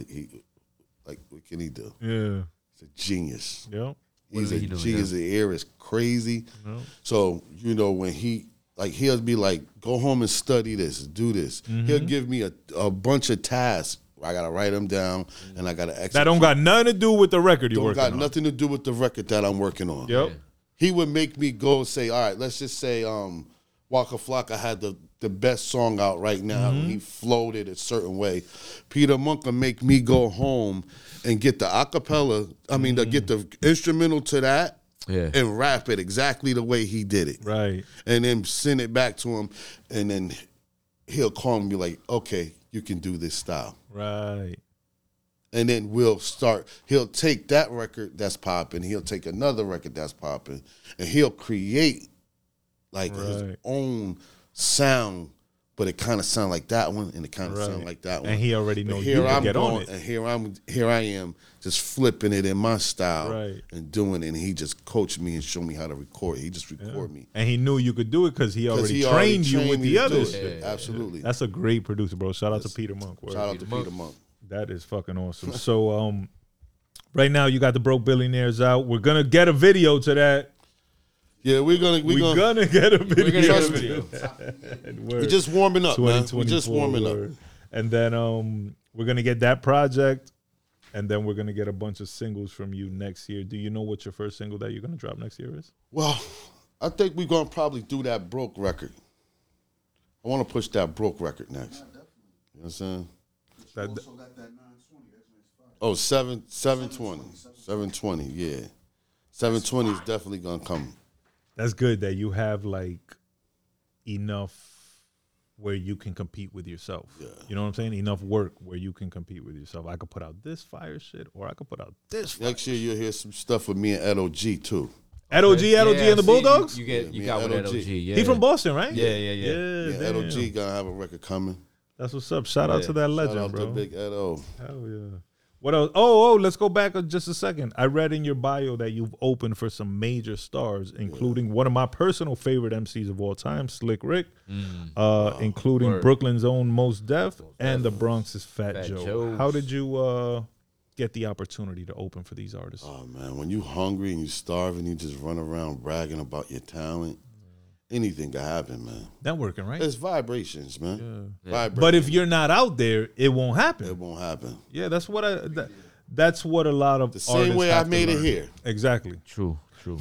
Speaker 3: what can he do?
Speaker 1: Yeah.
Speaker 3: He's a genius.
Speaker 1: Yeah.
Speaker 3: He's
Speaker 2: did
Speaker 3: a
Speaker 2: he do
Speaker 3: genius. The air is crazy.
Speaker 1: Yeah.
Speaker 3: So, when he'll be like, go home and study this, do this.
Speaker 1: Mm-hmm.
Speaker 3: He'll give me a bunch of tasks. I got to write them down and I got to execute.
Speaker 1: That don't got nothing to do with the record you're
Speaker 3: Don't
Speaker 1: working
Speaker 3: got
Speaker 1: on.
Speaker 3: nothing to do with the record that I'm working on.
Speaker 1: Yep.
Speaker 3: He would make me go say, all right, let's just say Waka Flocka had the best song out right now. And he flowed it a certain way. Peter Monk will make me go home and get the acapella. I mean, to get the instrumental to that and rap it exactly the way he did it.
Speaker 1: Right.
Speaker 3: And then send it back to him, and then he'll call me and be like, okay, you can do this style.
Speaker 1: Right.
Speaker 3: And then he'll take that record that's popping, he'll take another record that's popping, and he'll create like his own sound, but it kind of sound like that one, and it kind of sound like that one.
Speaker 1: And he already knows you can get on it.
Speaker 3: And here I am just flipping it in my style and doing it, and he just coached me and showed me how to record. He just recorded me.
Speaker 1: And he knew you could do it because he already trained you with the other shit.
Speaker 3: Absolutely.
Speaker 1: That's a great producer, bro. Shout out to Peter Monk.
Speaker 3: Shout out to Peter Monk.
Speaker 1: That is fucking awesome. So right now you got the Broke Billionaires out. We're gonna get a video to that.
Speaker 3: Yeah, we're gonna
Speaker 1: get a video.
Speaker 3: We're just warming up, man. We're just warming up.
Speaker 1: And then we're gonna get that project, and then we're gonna get a bunch of singles from you next year. Do you know what your first single that you're gonna drop next year is?
Speaker 3: Well, I think we're gonna probably do that Broke record. I want to push that Broke record next. You know what I'm saying? Oh, 720. 720, yeah. 720 is definitely gonna come.
Speaker 1: That's good that you have like enough where you can compete with yourself. Yeah. You know what I'm saying? Enough work where you can compete with yourself. I could put out this fire shit, or I could put out this.
Speaker 3: Next year you'll hear some stuff with me and Ed O.G. too.
Speaker 1: Ed O.G. and the Bulldogs?
Speaker 2: You got with Ed O.G. Yeah.
Speaker 1: He from Boston, right?
Speaker 2: Yeah.
Speaker 3: Ed O.G. gonna have a record coming.
Speaker 1: That's what's up. Shout out to that legend,
Speaker 3: Shout out
Speaker 1: bro.
Speaker 3: to Big Ed O.
Speaker 1: Hell yeah. What else? Oh, let's go back just a second. I read in your bio that you've opened for some major stars, including one of my personal favorite MCs of all time, Slick Rick, including Brooklyn's own Mos Def and the Bronx's Fat Joe. How did you get the opportunity to open for these artists?
Speaker 3: Oh, man, when you hungry and you starving, you just run around bragging about your talent. Anything can happen, man.
Speaker 1: Networking, right?
Speaker 3: It's vibrations, man. Yeah. Vibrations.
Speaker 1: But if you're not out there, it won't happen.
Speaker 3: It won't happen.
Speaker 1: Yeah, that's what that's what a lot of
Speaker 3: the same way I made it here.
Speaker 1: Exactly.
Speaker 2: True.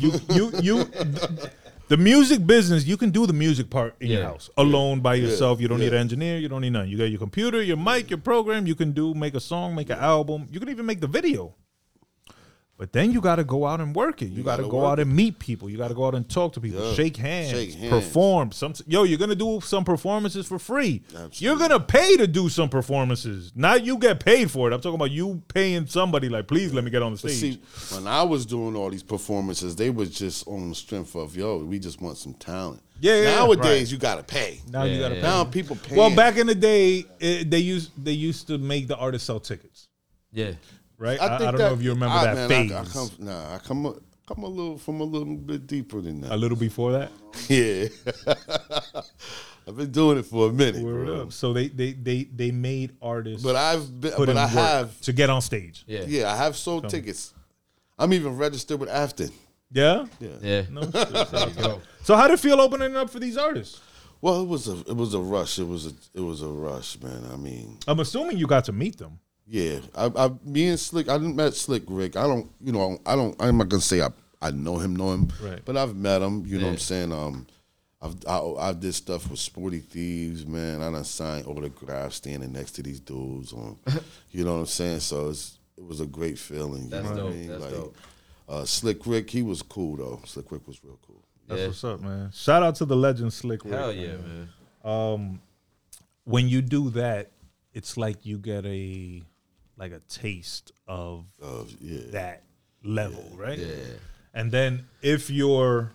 Speaker 1: The music business, you can do the music part in your house alone by yourself. You don't need an engineer. You don't need nothing. You got your computer, your mic, your program. You can make a song, make an album. You can even make the video. But then you got to go out and work it. You got to go out and meet people. You got to go out and talk to people, shake hands, perform. You're going to do some performances for free. Absolutely. You're going to pay to do some performances. Not you get paid for it. I'm talking about you paying somebody like, please let me get on the stage.
Speaker 3: See, when I was doing all these performances, they was just on the strength of, we just want some talent. Nowadays, you got to pay.
Speaker 1: Now you got to pay.
Speaker 3: Now people pay.
Speaker 1: Well, back in the day, they used to make the artists sell tickets.
Speaker 2: Yeah.
Speaker 1: Right? I don't know if you remember that phase.
Speaker 3: I come a little from a little bit deeper than that.
Speaker 1: A little before that?
Speaker 3: Yeah. I've been doing it for a minute. Bro.
Speaker 1: So they made artists
Speaker 3: to
Speaker 1: get on stage.
Speaker 3: Yeah, I have sold tickets. I'm even registered with Afton.
Speaker 1: Yeah?
Speaker 2: Yeah.
Speaker 1: No, so how did it feel opening up for these artists?
Speaker 3: Well, it was a rush. It was a rush, man. I mean,
Speaker 1: I'm assuming you got to meet them.
Speaker 3: Yeah, me and Slick, I didn't met Slick Rick. I'm not gonna say I know him,
Speaker 1: right.
Speaker 3: But I've met him. You know what I'm saying? I did stuff with Sporty Thieves, man. I done signed autographs standing next to these dudes on. You know what I'm saying? So it was a great feeling.
Speaker 2: That's dope.
Speaker 3: What I mean?
Speaker 2: That's dope.
Speaker 3: Slick Rick, he was cool though. Slick Rick was real cool.
Speaker 1: That's what's up, man. Shout out to the legend Slick Rick.
Speaker 2: Hell yeah, man.
Speaker 1: When you do that, it's like you get a taste of that level, right?
Speaker 2: Yeah.
Speaker 1: And then if you're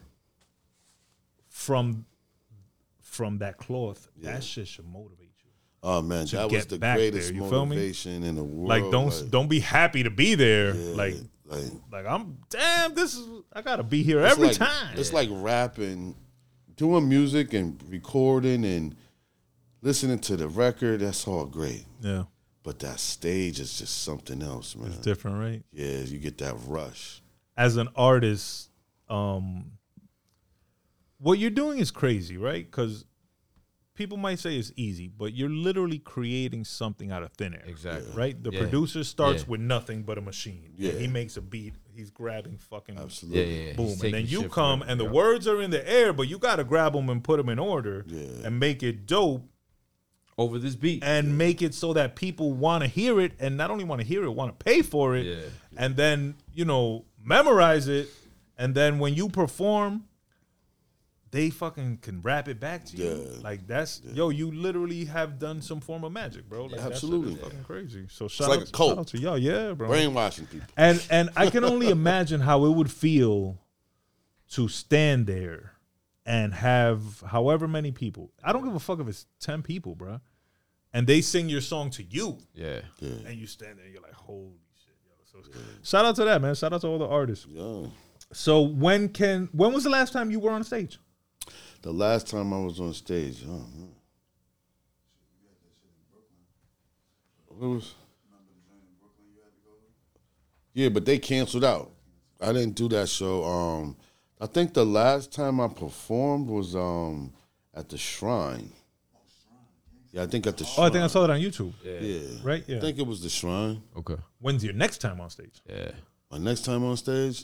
Speaker 1: from that cloth, that shit should motivate you.
Speaker 3: Oh man, that was the greatest motivation in the world.
Speaker 1: Like don't be happy to be there. Like I'm I gotta be here every time.
Speaker 3: It's like rapping, doing music and recording and listening to the record. That's all great.
Speaker 1: Yeah.
Speaker 3: But that stage is just something else, man.
Speaker 1: It's different, right?
Speaker 3: Yeah, you get that rush.
Speaker 1: As an artist, what you're doing is crazy, right? Because people might say it's easy, but you're literally creating something out of thin air.
Speaker 2: Exactly.
Speaker 1: Right? The
Speaker 2: Yeah.
Speaker 1: producer starts
Speaker 2: Yeah.
Speaker 1: with nothing but a machine.
Speaker 3: Yeah.
Speaker 1: He makes a beat. He's grabbing fucking
Speaker 3: Absolutely.
Speaker 2: Yeah.
Speaker 1: boom.
Speaker 2: He's
Speaker 1: And then
Speaker 2: taking
Speaker 1: you
Speaker 2: shit
Speaker 1: come
Speaker 2: from
Speaker 1: and the
Speaker 2: yeah.
Speaker 1: words are in the air, but you got to grab them and put them in order
Speaker 3: Yeah.
Speaker 1: and make it dope
Speaker 2: over this beat.
Speaker 1: and make it so that people want to hear it and not only want to hear it, want to pay for it.
Speaker 2: Yeah.
Speaker 1: And then, memorize it. And then when you perform, they fucking can rap it back to you.
Speaker 3: Yeah.
Speaker 1: Like you literally have done some form of magic, bro. Like,
Speaker 3: Absolutely.
Speaker 1: That's fucking crazy. So shout
Speaker 3: like
Speaker 1: out,
Speaker 3: a cult.
Speaker 1: shout out to y'all. Yeah, bro.
Speaker 3: Brainwashing people.
Speaker 1: And I can only imagine how it would feel to stand there and have however many people. I don't give a fuck if it's 10 people, bro. And they sing your song to you.
Speaker 2: Yeah.
Speaker 3: Yeah.
Speaker 1: And you stand there and you're like, holy shit, yo. So shout out to that, man. Shout out to all the artists.
Speaker 3: Yeah.
Speaker 1: So when was the last time you were on stage?
Speaker 3: The last time I was on stage, it was. Yeah, but they canceled out. I didn't do that show. I think the last time I performed was at the Shrine. Yeah, I think at the Shrine.
Speaker 1: Oh, I think I saw that on YouTube.
Speaker 3: Yeah.
Speaker 1: Right? Yeah.
Speaker 3: I think it was the Shrine.
Speaker 2: Okay.
Speaker 1: When's your next time on stage?
Speaker 2: Yeah.
Speaker 3: My next time on stage,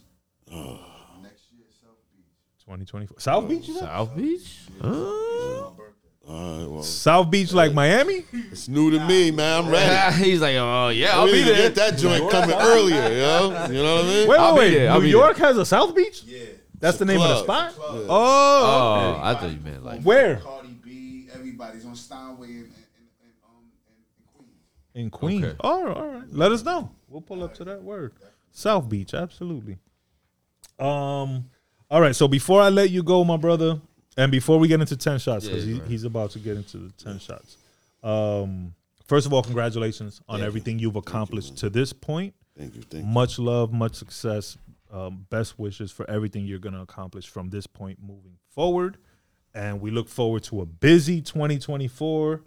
Speaker 1: 2024. South Beach, you said?
Speaker 2: South Beach?
Speaker 3: all right, well,
Speaker 1: South Beach like Miami?
Speaker 3: it's new to me, man. I'm ready.
Speaker 2: He's like, oh yeah, I'll
Speaker 3: We
Speaker 2: be
Speaker 3: need to
Speaker 2: there.
Speaker 3: get that joint coming earlier, yo. You know what I mean?
Speaker 2: I'll be
Speaker 1: Wait.
Speaker 2: there, I'll
Speaker 1: New
Speaker 2: be
Speaker 1: York has a South Beach?
Speaker 4: Yeah.
Speaker 1: That's the name of the
Speaker 3: club.
Speaker 1: spot?
Speaker 3: Yeah.
Speaker 1: Oh.
Speaker 2: Oh, I thought you meant like
Speaker 1: Where?
Speaker 4: Cardi B, everybody's on Steinway in Queens.
Speaker 1: In Queens.
Speaker 2: Okay.
Speaker 1: All right. Let us know. We'll pull up to that word. South Beach, absolutely. All right, so before I let you go, my brother, and before we get into 10 shots, because
Speaker 2: Yeah, right.
Speaker 1: he's about to get into the 10 shots. First of all, congratulations on everything you've accomplished to this point.
Speaker 3: Thank you.
Speaker 1: Much love, much success. Best wishes for everything you're going to accomplish from this point moving forward. And we look forward to a busy 2024.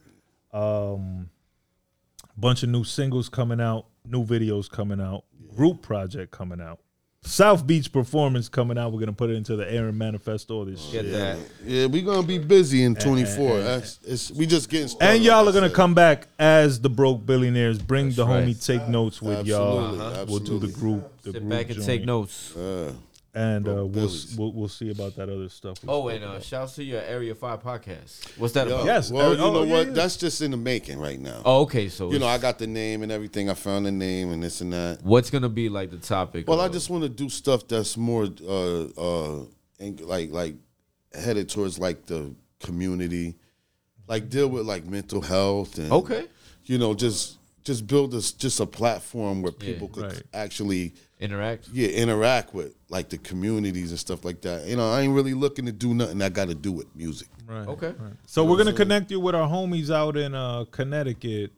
Speaker 1: Bunch of new singles coming out, new videos coming out, group project coming out. South Beach performance coming out. We're gonna put it into the air and manifest all this shit.
Speaker 2: get that.
Speaker 3: Yeah, we're gonna be busy in 24. We just getting started.
Speaker 1: And y'all
Speaker 3: like
Speaker 1: are
Speaker 3: I
Speaker 1: gonna
Speaker 3: said.
Speaker 1: come back as the broke billionaires. Bring the
Speaker 2: right.
Speaker 1: homie Take Notes with y'all.
Speaker 3: Absolutely,
Speaker 1: We'll do the
Speaker 3: absolutely.
Speaker 1: group. The
Speaker 2: Sit
Speaker 1: group
Speaker 2: back and
Speaker 1: joint.
Speaker 2: take notes.
Speaker 1: And
Speaker 3: Broke Billies.
Speaker 1: we'll see about that other stuff. we
Speaker 2: Oh,
Speaker 1: spoke
Speaker 2: and
Speaker 1: about.
Speaker 2: shouts to your Area 5 podcast. What's that
Speaker 3: Yo,
Speaker 2: about?
Speaker 1: Yes.
Speaker 3: Well, you
Speaker 1: Oh,
Speaker 3: know
Speaker 1: yeah,
Speaker 3: what?
Speaker 1: yeah.
Speaker 3: That's just in the making right now.
Speaker 2: Oh, okay. So
Speaker 3: You know, I
Speaker 2: it's-
Speaker 3: got the name and everything. I found the name and this and that.
Speaker 2: what's gonna be like the topic?
Speaker 3: Well, I
Speaker 2: of-
Speaker 3: just want to do stuff that's more like headed towards like the community, like deal with like mental health and
Speaker 2: okay.
Speaker 3: You know, just build just a platform where people could
Speaker 1: Right.
Speaker 3: actually
Speaker 2: Interact.
Speaker 3: interact with like the communities and stuff like that. You know, I ain't really looking to do nothing I got to do with music.
Speaker 1: Right.
Speaker 2: Okay.
Speaker 1: Right. So we're gonna connect you with our homies out in Connecticut.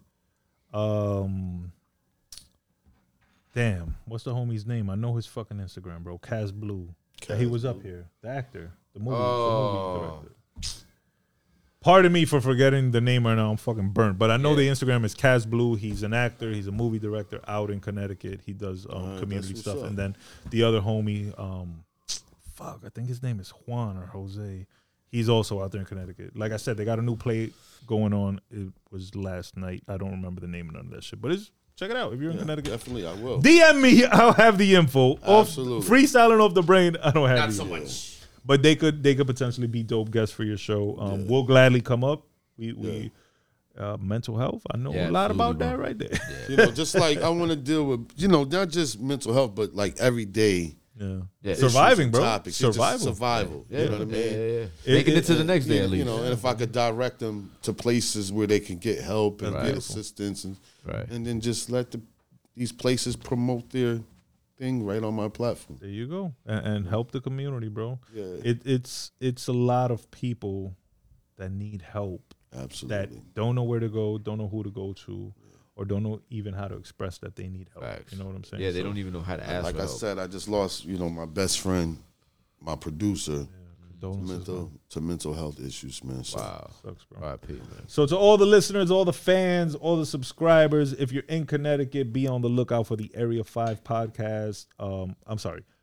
Speaker 1: Damn, what's the homie's name? I know his fucking Instagram, bro. Kaz Blue. He was up here. The actor, the movie director. Pardon me for forgetting the name right now. I'm fucking burnt. But I know the Instagram is Kaz Blue. He's an actor. He's a movie director out in Connecticut. He does community
Speaker 3: that's what's
Speaker 1: stuff.
Speaker 3: up.
Speaker 1: And then the other homie, I think his name is Juan or Jose. He's also out there in Connecticut. Like I said, they got a new play going on. It was last night. I don't remember the name of none of that shit. But check it out if you're in Connecticut.
Speaker 3: Definitely, I will.
Speaker 1: DM me. I'll have the info.
Speaker 3: Absolutely.
Speaker 1: Freestyling off the brain. I don't have
Speaker 2: Not
Speaker 1: it
Speaker 2: so
Speaker 1: yet.
Speaker 2: much.
Speaker 1: But they could potentially be dope guests for your show. We'll gladly come up. We mental health. I know
Speaker 2: Yeah,
Speaker 1: a lot
Speaker 2: absolutely,
Speaker 1: about that
Speaker 2: bro.
Speaker 1: right there.
Speaker 3: You know, just like I want to deal with, you know, not just mental health, but like everyday
Speaker 1: Yeah.
Speaker 2: Yeah.
Speaker 1: Surviving,
Speaker 3: issues
Speaker 1: bro.
Speaker 3: and topics. It's just
Speaker 1: Survival.
Speaker 3: survival.
Speaker 2: Yeah,
Speaker 3: You know what I mean?
Speaker 2: Yeah. Making it to the next day at least.
Speaker 3: You know, and if I could direct them to places where they can get help and
Speaker 2: Right.
Speaker 3: get assistance,
Speaker 2: Right.
Speaker 3: and then just let these places promote their thing right on my platform.
Speaker 1: There you go. And help the community, bro.
Speaker 3: Yeah,
Speaker 1: It's a lot of people that need help
Speaker 3: absolutely.
Speaker 1: that don't know where to go, don't know who to go to, or don't know even how to express that they need help.
Speaker 2: Facts.
Speaker 1: You know what I'm saying?
Speaker 2: Yeah, they
Speaker 1: So,
Speaker 2: don't even know how to ask
Speaker 3: Like
Speaker 2: for
Speaker 3: I
Speaker 2: help.
Speaker 3: said, I just lost, you know, my best friend, my producer,
Speaker 1: condolences,
Speaker 3: to mental health issues, man. So
Speaker 2: Wow.
Speaker 1: Sucks, bro.
Speaker 2: R.I.P. man.
Speaker 1: So to all the listeners, all the fans, all the subscribers, if you're in Connecticut, be on the lookout for the Area 5 podcast. I'm sorry.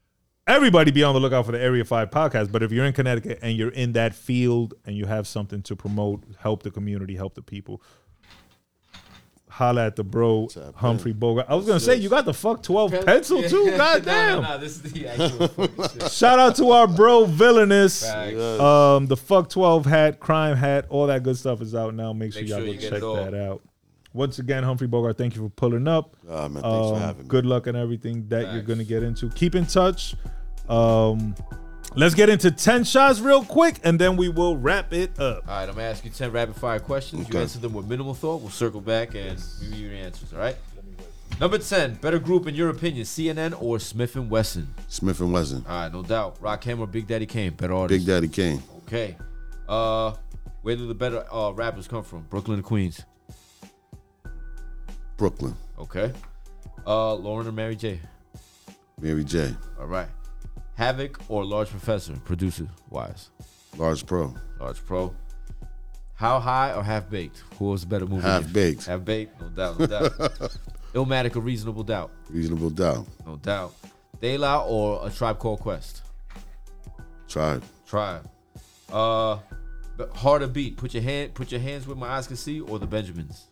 Speaker 1: everybody be on the lookout for the Area 5 podcast. But if you're in Connecticut and you're in that field and you have something to promote, help the community, help the people, holla at the bro, Humphrey Bogart. I was going to say, you got the fuck 12 pencil too? Goddamn.
Speaker 2: No, this is the actual fucking shit.
Speaker 1: Shout out to our bro, Villainous.
Speaker 2: Facts.
Speaker 1: The fuck 12 hat, crime hat, all that good stuff is out now. Make sure y'all go
Speaker 2: you get
Speaker 1: check
Speaker 2: it all.
Speaker 1: that out. Once again, Humphrey Bogart, thank you for pulling up.
Speaker 3: Man, thanks for having me.
Speaker 1: Good luck and everything that you're
Speaker 2: Facts.
Speaker 1: going to get into. Keep in touch. Let's get into 10 shots real quick, and then we will wrap it up.
Speaker 2: All right, I'm going to ask you 10 rapid fire questions. You
Speaker 3: Okay.
Speaker 2: answer them with minimal thought. We'll circle back and review your answers, all right? Number 10, better group in your opinion, CNN or Smith & Wesson?
Speaker 3: Smith & Wesson.
Speaker 2: All right, no doubt. Rakim or Big Daddy Kane, better artist?
Speaker 3: Big Daddy Kane.
Speaker 2: Okay. Where do the better rappers come from? Brooklyn or Queens?
Speaker 3: Brooklyn.
Speaker 2: Okay. Lauren or Mary J?
Speaker 3: Mary J.
Speaker 2: All right. Havoc or Large Professor, producer wise?
Speaker 3: Large Pro.
Speaker 2: Large Pro. How High or Half Baked? Who was the better movie?
Speaker 3: Half Baked.
Speaker 2: Half Baked, no doubt, no doubt. Illmatic or Reasonable Doubt?
Speaker 3: Reasonable Doubt.
Speaker 2: No doubt. De La or A Tribe Called Quest?
Speaker 3: Tribe.
Speaker 2: Tribe. Harder Beat. Put your hands where my eyes can see, or the Benjamins?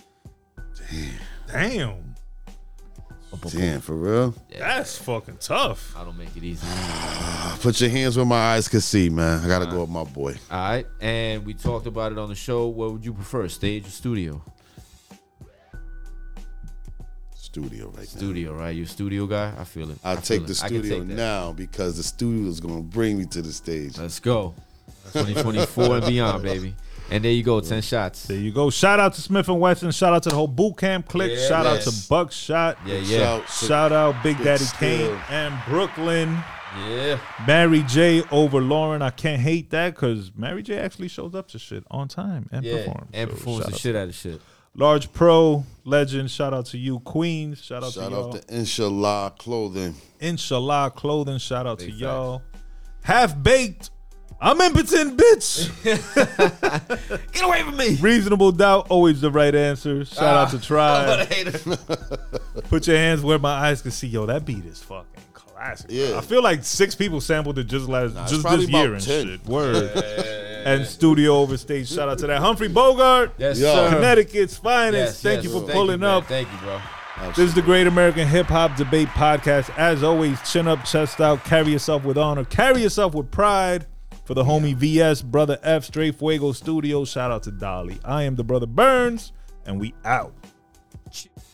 Speaker 1: Damn.
Speaker 3: Damn, for real?
Speaker 1: That's fucking tough.
Speaker 2: I don't make it easy.
Speaker 3: Put your hands where my eyes can see, man. I gotta go with my boy.
Speaker 2: All right, and we talked about it on the show. What would you prefer, stage or studio?
Speaker 3: Studio right now.
Speaker 2: Studio, right? You're a studio guy? I feel it.
Speaker 3: I'll
Speaker 2: I feel
Speaker 3: take the
Speaker 2: it. I can
Speaker 3: studio
Speaker 2: take that.
Speaker 3: now because the studio is gonna bring me to the stage.
Speaker 2: Let's go. 2024 and beyond, baby. And there you go, 10 shots.
Speaker 1: There you go. Shout out to Smith & Wesson. Shout out to the whole boot camp clique.
Speaker 2: Yeah,
Speaker 1: Shout out
Speaker 2: man.
Speaker 1: to Buckshot.
Speaker 2: Yeah.
Speaker 1: Shout out Big Daddy Kane
Speaker 3: Still.
Speaker 1: and Brooklyn.
Speaker 2: Yeah.
Speaker 1: Mary J over Lauren. I can't hate that because Mary J actually shows up to shit on time and
Speaker 2: Yeah.
Speaker 1: performs.
Speaker 2: And
Speaker 1: So
Speaker 2: performs
Speaker 1: shout
Speaker 2: the
Speaker 1: out
Speaker 2: shit out of shit.
Speaker 1: Large Pro Legend. Shout out to you, Queens. Shout out
Speaker 3: Shout
Speaker 1: to y'all.
Speaker 3: out to Inshallah Clothing.
Speaker 1: Inshallah Clothing. Shout out
Speaker 2: Big
Speaker 1: to y'all. Half Baked. I'm impotent, bitch.
Speaker 2: Get away from me.
Speaker 1: Reasonable Doubt. Always the right answer. Shout out to
Speaker 2: I'm
Speaker 1: Tribe.
Speaker 2: a hater.
Speaker 1: Put your hands where my eyes can see. Yo, that beat is fucking classic.
Speaker 3: Yeah.
Speaker 1: I feel like 6 people sampled it just
Speaker 3: it's
Speaker 1: this
Speaker 3: probably
Speaker 1: year
Speaker 3: about
Speaker 1: and
Speaker 3: 10.
Speaker 1: shit. Word. And studio overstage. Shout out to that. Humphrey Bogart.
Speaker 2: Yes,
Speaker 3: Yo.
Speaker 2: sir.
Speaker 1: Connecticut's finest.
Speaker 2: Yes,
Speaker 1: Thank
Speaker 2: yes.
Speaker 1: you for
Speaker 2: Thank
Speaker 1: pulling
Speaker 2: man.
Speaker 1: up.
Speaker 2: Thank you, bro.
Speaker 1: This is the Great American Hip Hop Debate Podcast. As always, chin up, chest out, carry yourself with honor, carry yourself with pride. For the homie VS, Brother F, Straight Fuego Studios. Shout out to Dolly. I am the Brother Burns, and we out.